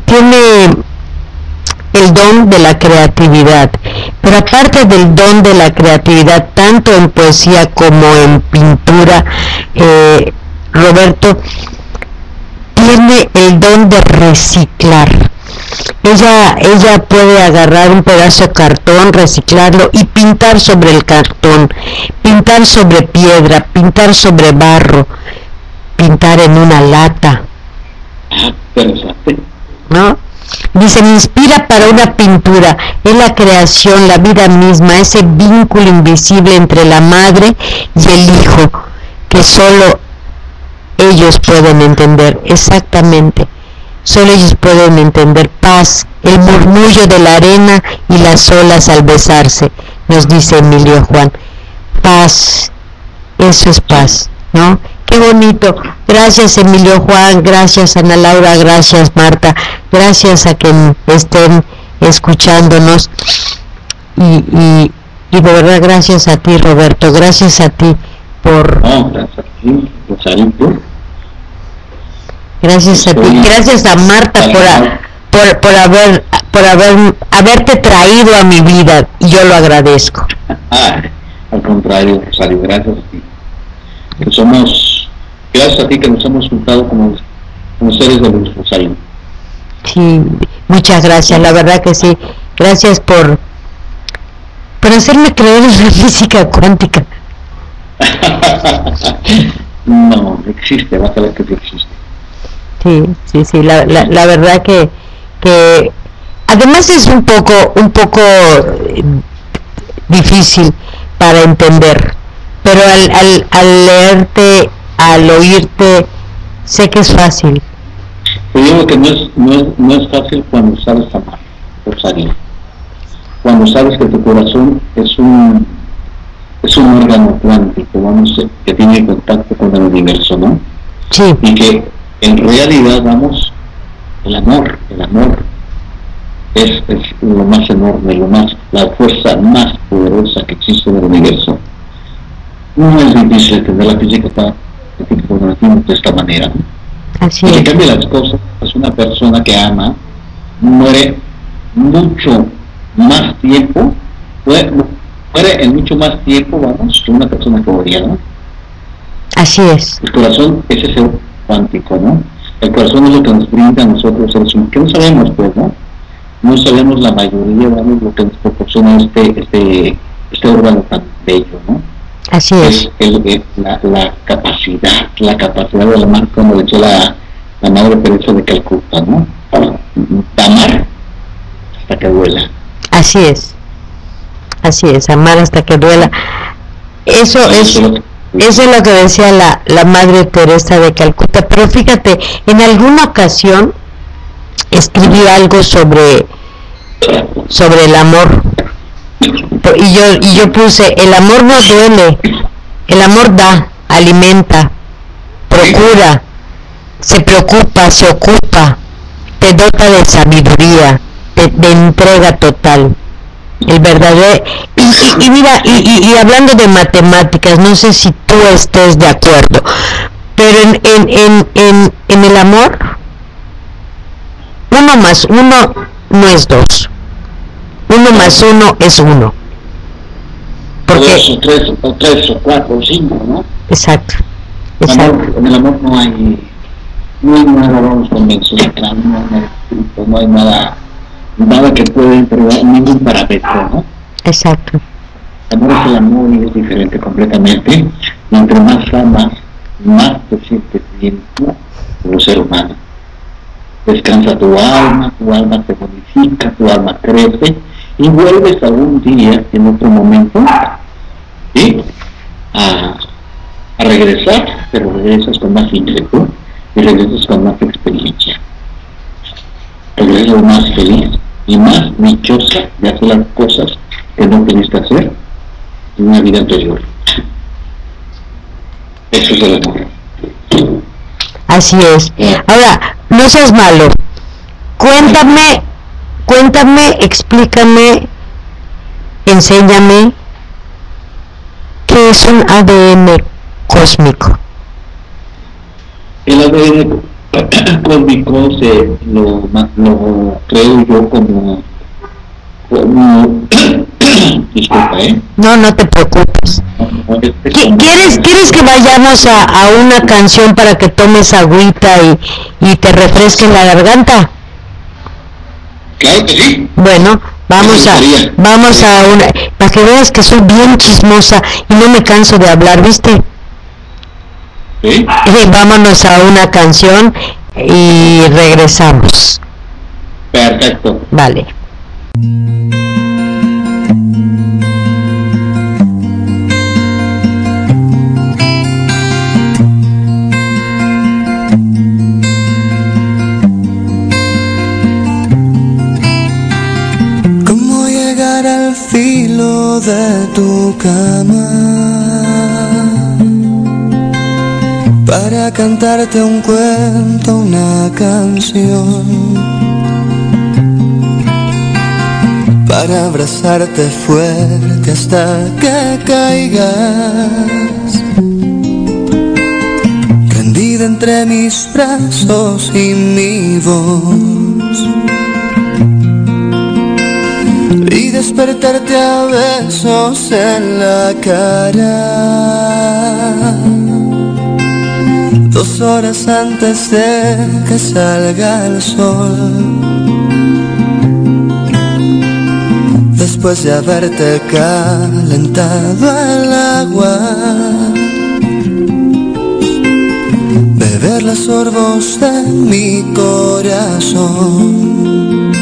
Speaker 1: el don de la creatividad, pero aparte del don de la creatividad, tanto en poesía como en pintura, Roberto tiene el don de reciclar. Ella puede agarrar un pedazo de cartón, reciclarlo y pintar sobre el cartón, pintar sobre piedra, pintar sobre barro, pintar en una lata, ¿no? Dice, me inspira para una pintura, es la creación, la vida misma, ese vínculo invisible entre la madre y el hijo, que solo ellos pueden entender. Exactamente, solo ellos pueden entender. Paz, el murmullo de la arena y las olas al besarse, nos dice Emilio Juan. Paz, eso es paz, ¿no? Qué bonito. Gracias, Emilio Juan, gracias, Ana Laura, gracias, Marta, gracias a quien estén escuchándonos y de verdad gracias a ti, Roberto, gracias a ti por...
Speaker 5: gracias a ti, Rosarito.
Speaker 1: Gracias a ti, gracias a Marta por haberte traído a mi vida, y yo lo agradezco.
Speaker 5: Al contrario, Rosario, gracias a ti. Gracias a ti que nos hemos juntado como seres de luz, Rosario.
Speaker 1: Sí, muchas gracias, la verdad que sí. Gracias por hacerme creer en la física cuántica.
Speaker 5: No existe, vas a ver que sí existe.
Speaker 1: sí, la verdad que además es un poco difícil para entender, pero al leerte, al oírte, sé que es fácil.
Speaker 5: Te digo que no es fácil cuando sabes amar, Rosario. Cuando sabes que tu corazón es un órgano cuántico, vamos, que tiene contacto con el universo, ¿no?
Speaker 1: Sí.
Speaker 5: Y que en realidad, vamos, el amor es lo más enorme, la fuerza más poderosa que existe en el universo. No es difícil entender la física de esta manera, ¿no?
Speaker 1: Así
Speaker 5: y
Speaker 1: es.
Speaker 5: que cambia las cosas. Es una persona que ama, muere mucho más tiempo, muere en mucho más tiempo, vamos, que una persona que moría, ¿no?
Speaker 1: Así es.
Speaker 5: El corazón es ese cuántico, ¿no? El corazón es lo que nos brinda a nosotros seres humanos, que no sabemos, pues, ¿no? No sabemos la mayoría, vamos, lo que nos proporciona este órgano tan bello, ¿no?
Speaker 1: Así es.
Speaker 5: La capacidad de amar, como decía la Madre Teresa de Calcuta, ¿no? Amar hasta que duela.
Speaker 1: Así es, amar hasta que duela. Eso es lo que decía la Madre Teresa de Calcuta. Pero fíjate, en alguna ocasión escribí algo sobre el amor, y yo puse: el amor no duele, el amor da, alimenta, procura, se preocupa, se ocupa, te dota de sabiduría, de entrega total. El verdadero. Y mira, y hablando de matemáticas, no sé si tú estés de acuerdo, pero en el amor, 1 más 1 no es 2, 1 más 1 es 1. Porque
Speaker 5: 2 o 3 o 4 o 5, ¿no?
Speaker 1: Exacto.
Speaker 5: En el amor no hay nada, vamos, convencional, no hay nada que pueda entregar ningún parámetro, ¿no?
Speaker 1: Exacto.
Speaker 5: El amor es el amor y es diferente completamente. Y entre más amas, más te sientes bien tú como ser humano. Descansa tu alma te bonifica, tu alma crece y vuelves algún día, en otro momento, ¿sí? a regresar, pero regresas con más ímpetu y regresas con más experiencia. Regresas más feliz y más dichosa de hacer las cosas que no pudiste hacer en una vida anterior. Eso es el amor.
Speaker 1: Así es. Ahora, no seas malo. Cuéntame, explícame, enséñame qué es un ADN cósmico.
Speaker 5: El ADN cósmico lo creo yo como disculpa,
Speaker 1: No te preocupes. ¿Quieres que vayamos a una canción para que tomes agüita y te refresques la garganta?
Speaker 5: Claro que sí.
Speaker 1: Bueno, vamos a una, para que veas que soy bien chismosa y no me canso de hablar, ¿viste?
Speaker 5: ¿Sí?
Speaker 1: Vámonos a una canción y regresamos.
Speaker 5: Perfecto.
Speaker 1: Vale.
Speaker 3: ¿Cómo llegar al filo de tu cama para cantarte un cuento, una canción? Para abrazarte fuerte hasta que caigas, rendida entre mis brazos y mi voz, y despertarte a besos en la cara, 2 horas antes de que salga el sol. Después de haberte calentado el agua, beber los sorbos de mi corazón.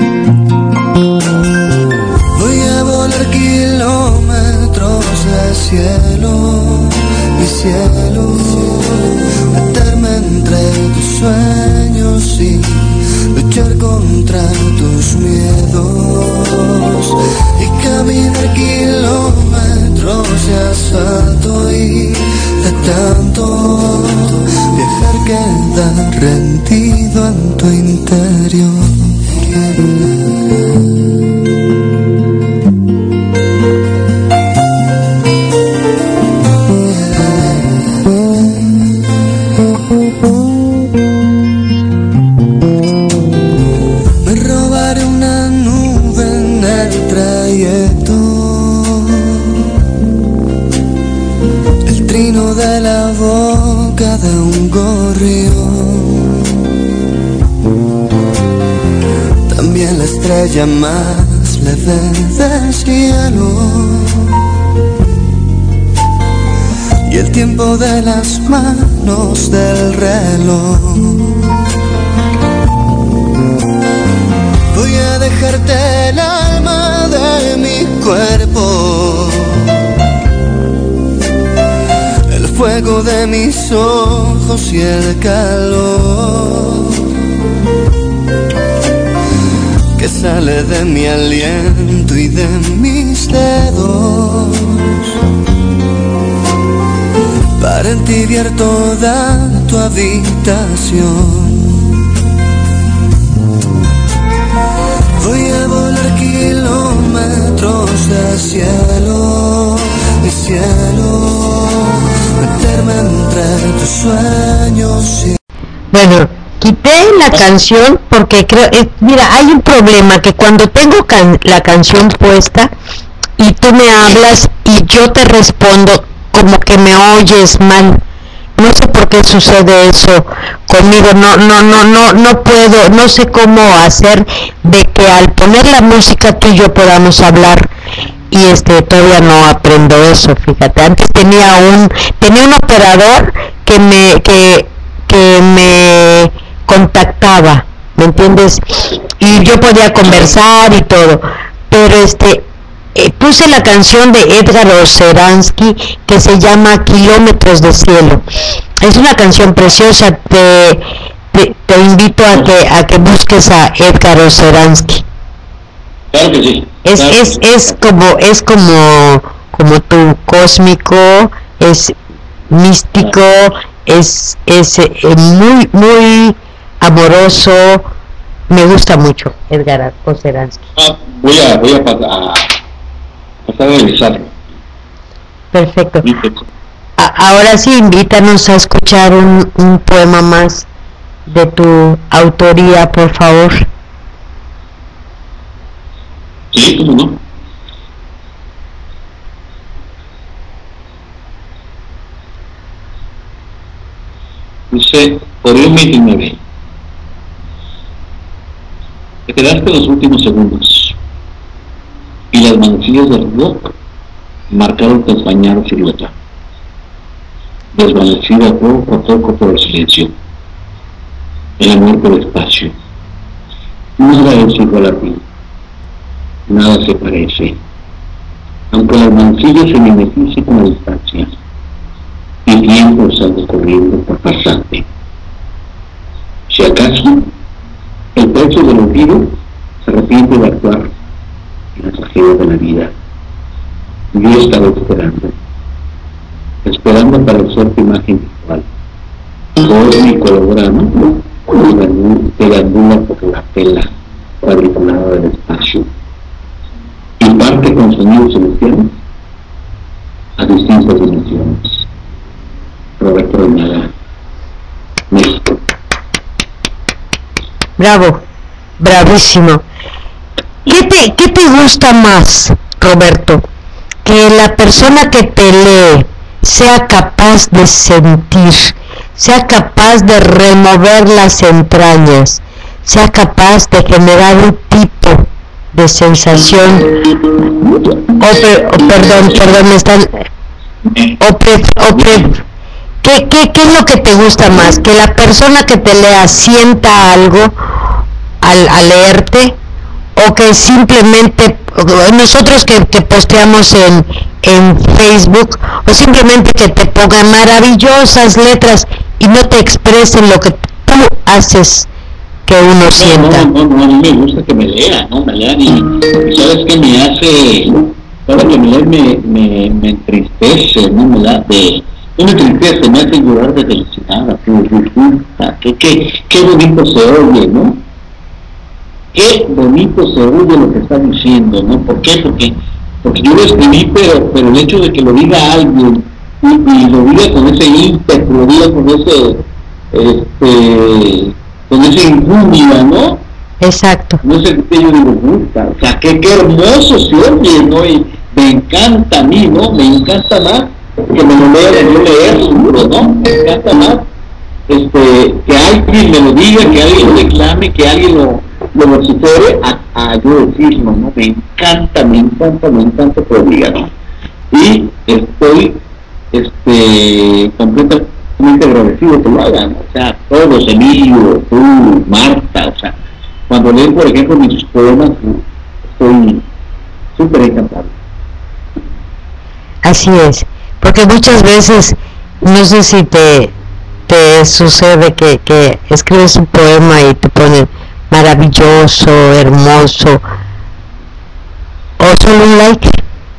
Speaker 3: Voy a volar kilómetros de cielo, mi cielo, meterme entre tus sueños y luchar contra tus miedos y caminar kilómetros de asfalto y de tanto viajar queda rendido en tu interior. Me robaré una nube en el trayecto, el trino de la boca de un gorrión, también la estrella más leve del cielo y el tiempo de las manos del reloj. Voy a dejarte el alma de mi cuerpo, el fuego de mis ojos y el calor que sale de mi aliento y de mis dedos para entibiar toda tu habitación. Voy a volar kilómetros de cielo, mi cielo, meterme entre tus sueños y...
Speaker 1: Bueno, quité la canción porque creo, mira, hay un problema que cuando tengo la canción puesta y tú me hablas y yo te respondo, como que me oyes mal. No sé por qué sucede eso conmigo, no puedo, no sé cómo hacer de que al poner la música tú y yo podamos hablar, y todavía no aprendo eso, fíjate. Antes tenía un operador que me contactaba, ¿me entiendes? Y yo podía conversar y todo, pero puse la canción de Edgar Oceransky que se llama Kilómetros de Cielo. Es una canción preciosa, te invito a que busques a Edgar Oceransky.
Speaker 5: Claro que sí.
Speaker 1: Es como tu cósmico, es místico, es muy muy amoroso. Me gusta mucho Edgar Oceransky.
Speaker 5: Voy a pasar a revisarlo.
Speaker 1: Perfecto. Ahora sí, invítanos a escuchar un poema más de tu autoría, por favor.
Speaker 5: Sí, cómo no. Dice, Orión 29. Te quedaste los últimos segundos y las manecillas del reloj marcaron tu españada silueta, desvanecida poco a poco por el silencio, el amor por el espacio. Nada es igual a ti, nada se parece, aunque las manecillas se mimeticen con la distancia y tiempo salga corriendo por pasarte. Si acaso el pecho del olvido se arrepiente de actuar en la tragedia de la vida, yo estaba esperando parecer tu imagen virtual, cósmico holograma que gandula por la tela cuadriculada del espacio y parte con sonidos celestiales a distintas dimensiones. Roberto Reñaga, México.
Speaker 1: Bravo, bravísimo. ¿Qué te gusta más, Roberto? Que la persona que te lee sea capaz de sentir, sea capaz de remover las entrañas, sea capaz de generar un tipo de sensación, perdón, me están, ¿Qué es lo que te gusta más? ¿Que la persona que te lea sienta algo al leerte? ¿O que simplemente nosotros que posteamos en Facebook, o simplemente que te pongan maravillosas letras y no te expresen lo que tú haces que uno sienta?
Speaker 5: No, a mí me gusta que me lean, ¿no? Me lean y ¿sabes qué me hace? Cada que me lean me entristece, ¿no? No me entristece, me hace llorar de felicidad, así de disfruta, qué bonito se oye, ¿no? Qué bonito se oye lo que está diciendo, ¿no? ¿Por qué? Porque yo lo escribí, pero el hecho de que lo diga alguien y lo diga con ese ímpetu, lo diga con esa injundia, ¿no?
Speaker 1: Exacto.
Speaker 5: No sé qué yo digo, gusta, o sea, qué hermoso se oye, ¿no? Y me encanta a mí, ¿no? Me encanta más que me lo lea, yo leer seguro, ¿no? Me encanta más que alguien me lo diga, que alguien lo reclame, que alguien lo vocifere a yo decirlo, ¿no? Me encanta que lo diga, ¿no? Y estoy completamente agradecido que lo hagan, o sea, todos, Emilio, tú, Marta, o sea, cuando leen, por ejemplo, mis poemas, estoy súper encantado.
Speaker 1: Así es, porque muchas veces, no sé si te sucede que escribes un poema y te ponen maravilloso, hermoso, o solo un like,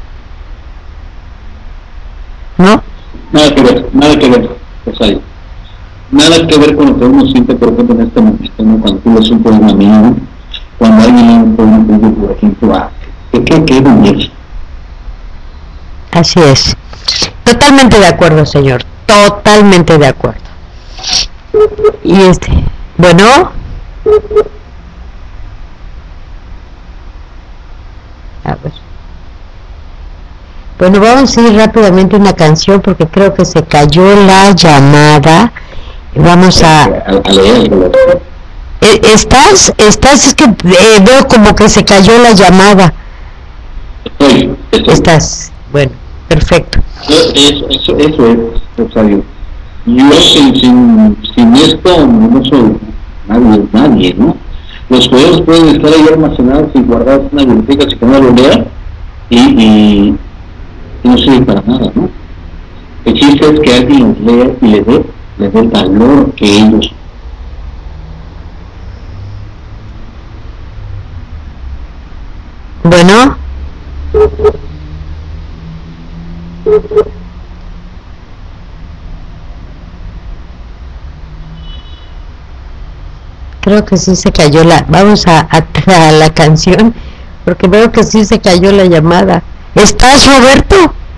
Speaker 1: ¿no?
Speaker 5: Nada que ver, Rosario. Nada que ver con lo que uno siente, por ejemplo, en este momento, ¿no? Cuando tú lees un poema mío, cuando alguien lee un poema tuyo, por ejemplo, qué belleza.
Speaker 1: Así es. Totalmente de acuerdo, señor. Totalmente de acuerdo. Y bueno. A ver. Bueno, vamos a ir rápidamente a una canción porque creo que se cayó la llamada. Vamos a
Speaker 5: leer.
Speaker 1: ¿Estás? Es que veo como que se cayó la llamada.
Speaker 5: Estoy.
Speaker 1: ¿Estás? Bueno, perfecto.
Speaker 5: Eso es, Rosario. Yo sin esto no soy nadie, ¿no? Los poemas pueden estar ahí almacenados y guardados en una biblioteca si uno lo lea y no sirve para nada, ¿no? El chiste es que alguien los lea y le dé el valor que ellos.
Speaker 1: Bueno. Creo que sí se cayó vamos a la canción porque veo que sí se cayó la llamada. ¿Estás, Roberto?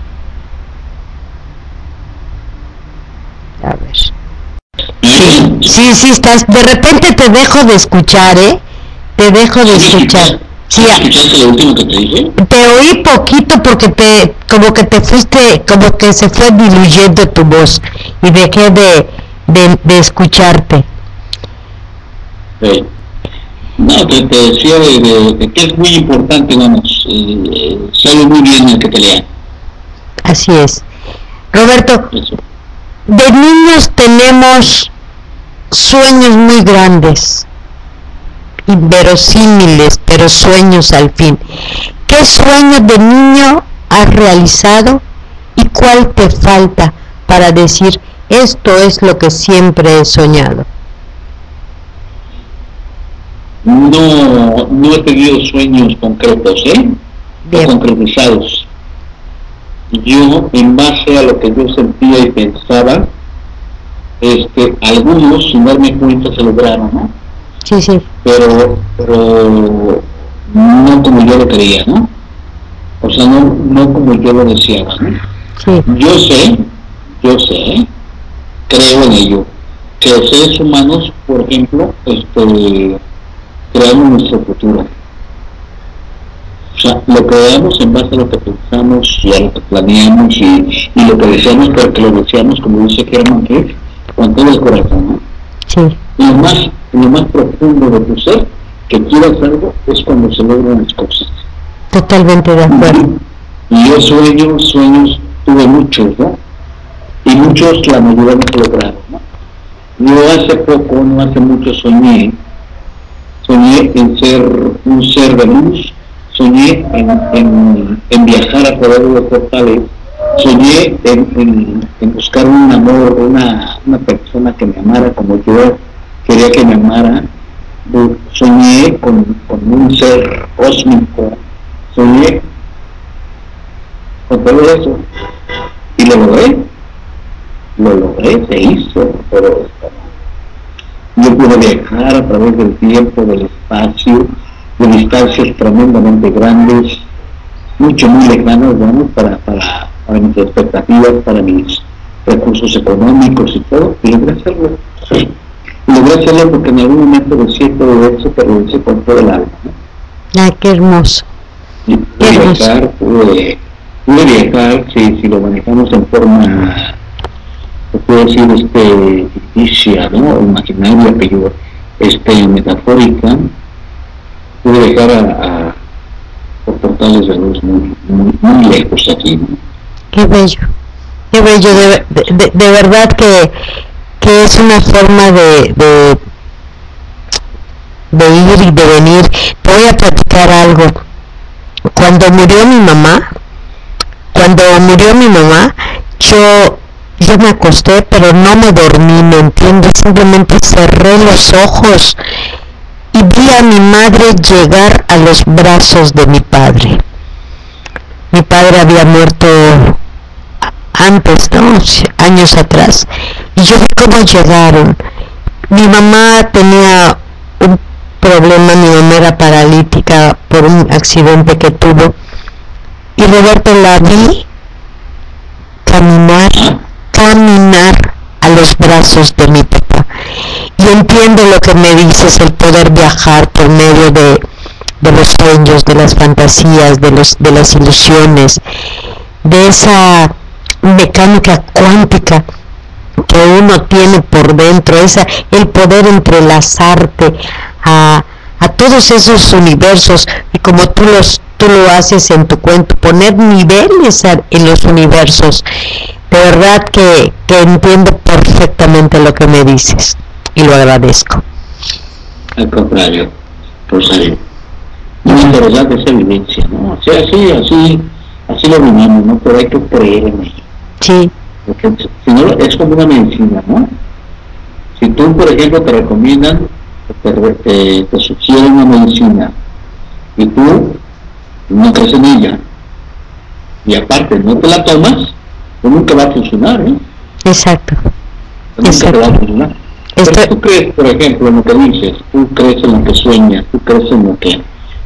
Speaker 1: A ver. Sí estás. De repente te dejo de escuchar, te dejo de escuchar. Sí,
Speaker 5: ¿escuchaste lo último que te dije?
Speaker 1: Te oí poquito porque como que te fuiste, como que se fue diluyendo tu voz y dejé de escucharte.
Speaker 5: No, te decía de que es muy importante, vamos, sabe muy bien el que te lea.
Speaker 1: Así es. Roberto,
Speaker 5: Eso.
Speaker 1: De niños tenemos sueños muy grandes, inverosímiles, pero sueños al fin. ¿Qué sueño de niño has realizado y cuál te falta para decir esto es lo que siempre he soñado?
Speaker 5: No he tenido sueños concretos,
Speaker 1: Bien.
Speaker 5: Concretizados. Yo, en base a lo que yo sentía y pensaba, algunos, sin darme cuenta, se lograron, ¿no?
Speaker 1: Sí.
Speaker 5: Pero no como yo lo quería, ¿no? O sea, no como yo lo deseaba, ¿no?
Speaker 1: Sí.
Speaker 5: Yo sé, creo en ello, que los seres humanos, por ejemplo, creamos nuestro futuro. O sea, lo creamos en base a lo que pensamos y a lo que planeamos y lo que deseamos, pero que lo deseamos, como dice Germán, que con todo el corazón, ¿no?
Speaker 1: Sí.
Speaker 5: Lo más profundo de tu ser, que quieras algo, es cuando se logran las cosas.
Speaker 1: Totalmente de acuerdo.
Speaker 5: Y yo sueños tuve muchos, ¿no? Y y muchos, la mayoría no se lograron, ¿no? Yo hace poco, no hace mucho, soñé en ser un ser de luz, soñé en viajar a través de los portales, soñé en buscar un amor, una persona que me amara como yo quería que me amara, soñé con un ser cósmico, soñé con todo eso y lo logré, se hizo todo esto. Yo pude viajar a través del tiempo, del espacio, de distancias tremendamente grandes, muy lejanas, ¿no? para mis expectativas, para mis recursos económicos y todo, y logré hacerlo. Logré hacerlo porque en algún momento decía todo eso, pero lo hice con todo el alma, ¿no?
Speaker 1: Ay, qué hermoso.
Speaker 5: Y pude viajar, si lo manejamos en forma, se puede decir, ficticia, ¿no? Imaginaria, pero metafórica, pude viajar por portales de luz muy lejos aquí, ¿no?
Speaker 1: Qué bello, de verdad que es una forma de ir y de venir. Te voy a platicar algo. Cuando murió mi mamá, yo me acosté, pero no me dormí, ¿me entiendes? Simplemente cerré los ojos y vi a mi madre llegar a los brazos de mi padre. Mi padre había muerto antes, ¿no? Años atrás. Y yo vi cómo llegaron. Mi mamá tenía un problema, mi mamá era paralítica por un accidente que tuvo. Y Roberto, la vi caminar a los brazos de mi papá. Y entiendo lo que me dices, el poder viajar por medio de los sueños, de las fantasías, de las ilusiones, de esa mecánica cuántica que uno tiene por dentro, el poder entrelazarte a todos esos universos, y como tú lo haces en tu cuento, poner niveles en los universos. De verdad que entiendo perfectamente lo que me dices y lo agradezco.
Speaker 5: Al contrario, Rosario, de verdad es evidencia, ¿no? O sea, así lo vivimos, ¿no? Pero hay que creer en ello.
Speaker 1: Sí.
Speaker 5: Porque si no, es como una medicina, ¿no? Si tú, por ejemplo, te recomiendan, te sugieren una medicina y tú no crees en ella, y aparte no te la tomas, pues nunca va a funcionar, ¿eh?
Speaker 1: Exacto.
Speaker 5: Nunca te va a funcionar. Pero tú crees, por ejemplo, en lo que dices, tú crees en lo que sueñas, tú crees en lo que,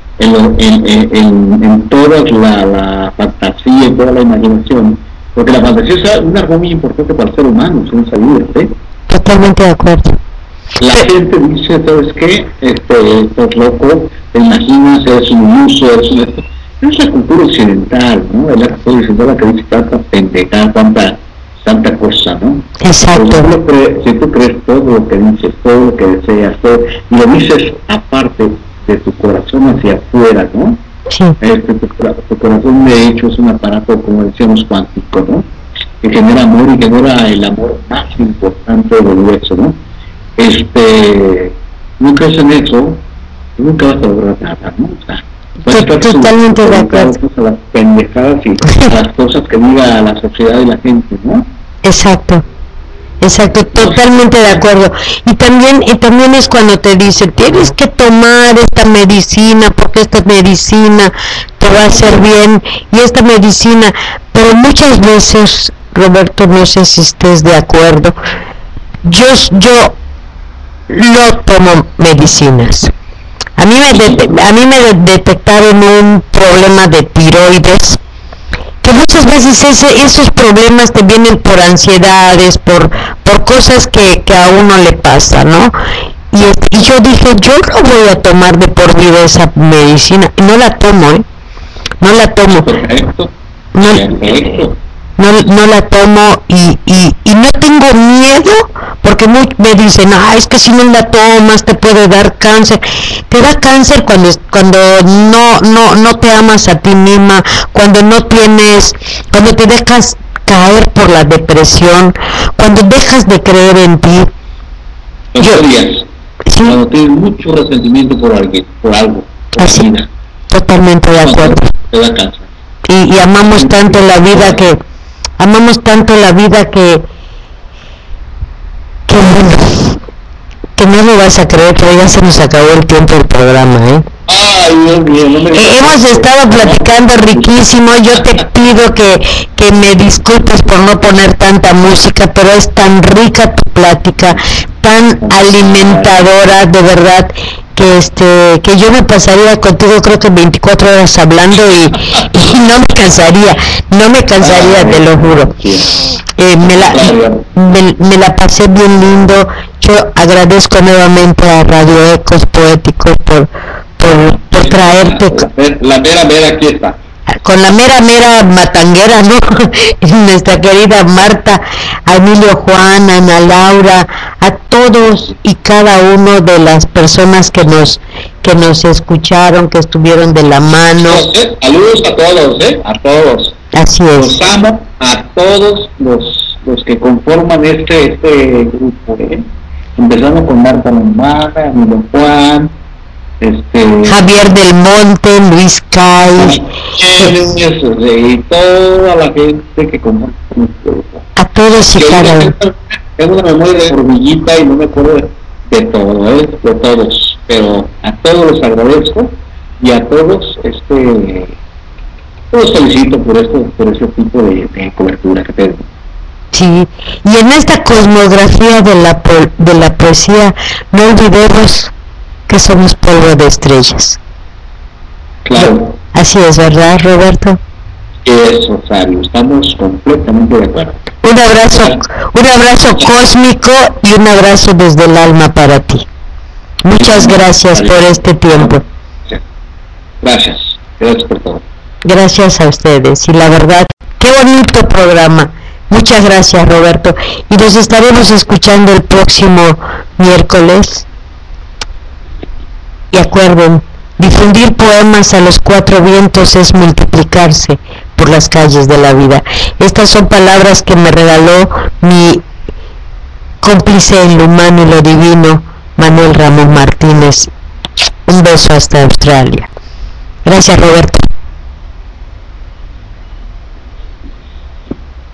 Speaker 5: en toda la fantasía y toda la imaginación, porque la fantasía es un algo muy importante para el ser humano, es un salir, ¿eh?
Speaker 1: Totalmente de acuerdo.
Speaker 5: La gente dice, ¿sabes qué? Estás loco, te imaginas, eres un iluso, es la cultura occidental, ¿no? Es la cultura occidental la que dice tanta pendejada, tanta cosa, ¿no?
Speaker 1: Exacto.
Speaker 5: Pero si tú crees todo lo que dices, todo lo que deseas, todo, y lo dices aparte de tu corazón hacia afuera, ¿no?
Speaker 1: Sí.
Speaker 5: Tu corazón, de hecho, es un aparato, como decíamos, cuántico, ¿no? Que genera amor y genera el amor más importante del universo, ¿no? No crees en eso, nunca vas a lograr nada, ¿no? O sea,
Speaker 1: totalmente de acuerdo.
Speaker 5: A las pendejadas y a las cosas que diga la sociedad y la gente, ¿no?
Speaker 1: Exacto, totalmente de acuerdo. Y también es cuando te dicen, tienes que tomar esta medicina porque esta medicina te va a hacer bien, y esta medicina, pero muchas veces, Roberto, no sé si estés de acuerdo, yo no tomo medicinas. A mí me detectaron un problema de tiroides, que muchas veces esos problemas te vienen por ansiedades, por cosas que a uno le pasa, ¿no? Y yo dije, yo no voy a tomar de por vida esa medicina, y no la tomo, no la tomo.
Speaker 5: Perfecto.
Speaker 1: No la tomo y no tengo miedo, porque me dicen, es que si no la tomas te puede dar cáncer. Te da cáncer cuando no te amas a ti misma, cuando te dejas caer por la depresión, cuando dejas de creer en ti.
Speaker 5: ¿Sí? Cuando tienes mucho resentimiento por alguien, por algo, por
Speaker 1: así,
Speaker 5: la vida.
Speaker 1: Totalmente de acuerdo.
Speaker 5: Te da cáncer.
Speaker 1: Y amamos tanto la vida que no lo vas a creer, pero ya se nos acabó el tiempo del programa, ¿eh?
Speaker 5: Ay, Dios mío, no me
Speaker 1: hemos estado platicando riquísimo. Yo te pido que me disculpes por no poner tanta música, pero es tan rica tu plática, tan alimentadora, de verdad, que yo me pasaría contigo creo que 24 horas hablando y no me cansaría, te lo juro. Me la pasé bien lindo. Yo agradezco nuevamente a Radio Ecos Poéticos por traerte
Speaker 5: la mera aquí está,
Speaker 1: con la mera matanguera, ¿no? Nuestra querida Marta, a Emilio Juan, a Ana Laura, a todos y cada uno de las personas que nos escucharon, que estuvieron de la mano.
Speaker 5: Saludos a todos, a todos.
Speaker 1: Así es.
Speaker 5: Los amo a todos los que conforman este grupo, empezando con Marta Lombarda, Emilio Juan,
Speaker 1: Javier del Monte, Luis Cay,
Speaker 5: y toda la gente que conforma este grupo.
Speaker 1: A todos y cada uno.
Speaker 5: Tengo una memoria de hormiguita y no me acuerdo de todo, de todos, pero a todos les agradezco y a todos los felicito por este tipo de cobertura que tengo.
Speaker 1: Sí, y en esta cosmografía de la poesía no olvidemos que somos polvo de estrellas.
Speaker 5: Claro.
Speaker 1: Así es, ¿verdad, Roberto?
Speaker 5: Eso, Sabio, estamos completamente de acuerdo.
Speaker 1: Un abrazo cósmico y un abrazo desde el alma para ti. Muchas gracias por este tiempo.
Speaker 5: Gracias por todo.
Speaker 1: Gracias a ustedes, y la verdad, qué bonito programa. Muchas gracias, Roberto, y nos estaremos escuchando el próximo miércoles. Y acuerden, difundir poemas a los cuatro vientos es multiplicarse por las calles de la vida. Estas son palabras que me regaló mi cómplice en lo humano y lo divino, Manuel Ramón Martínez. Un beso hasta Australia. Gracias, Roberto.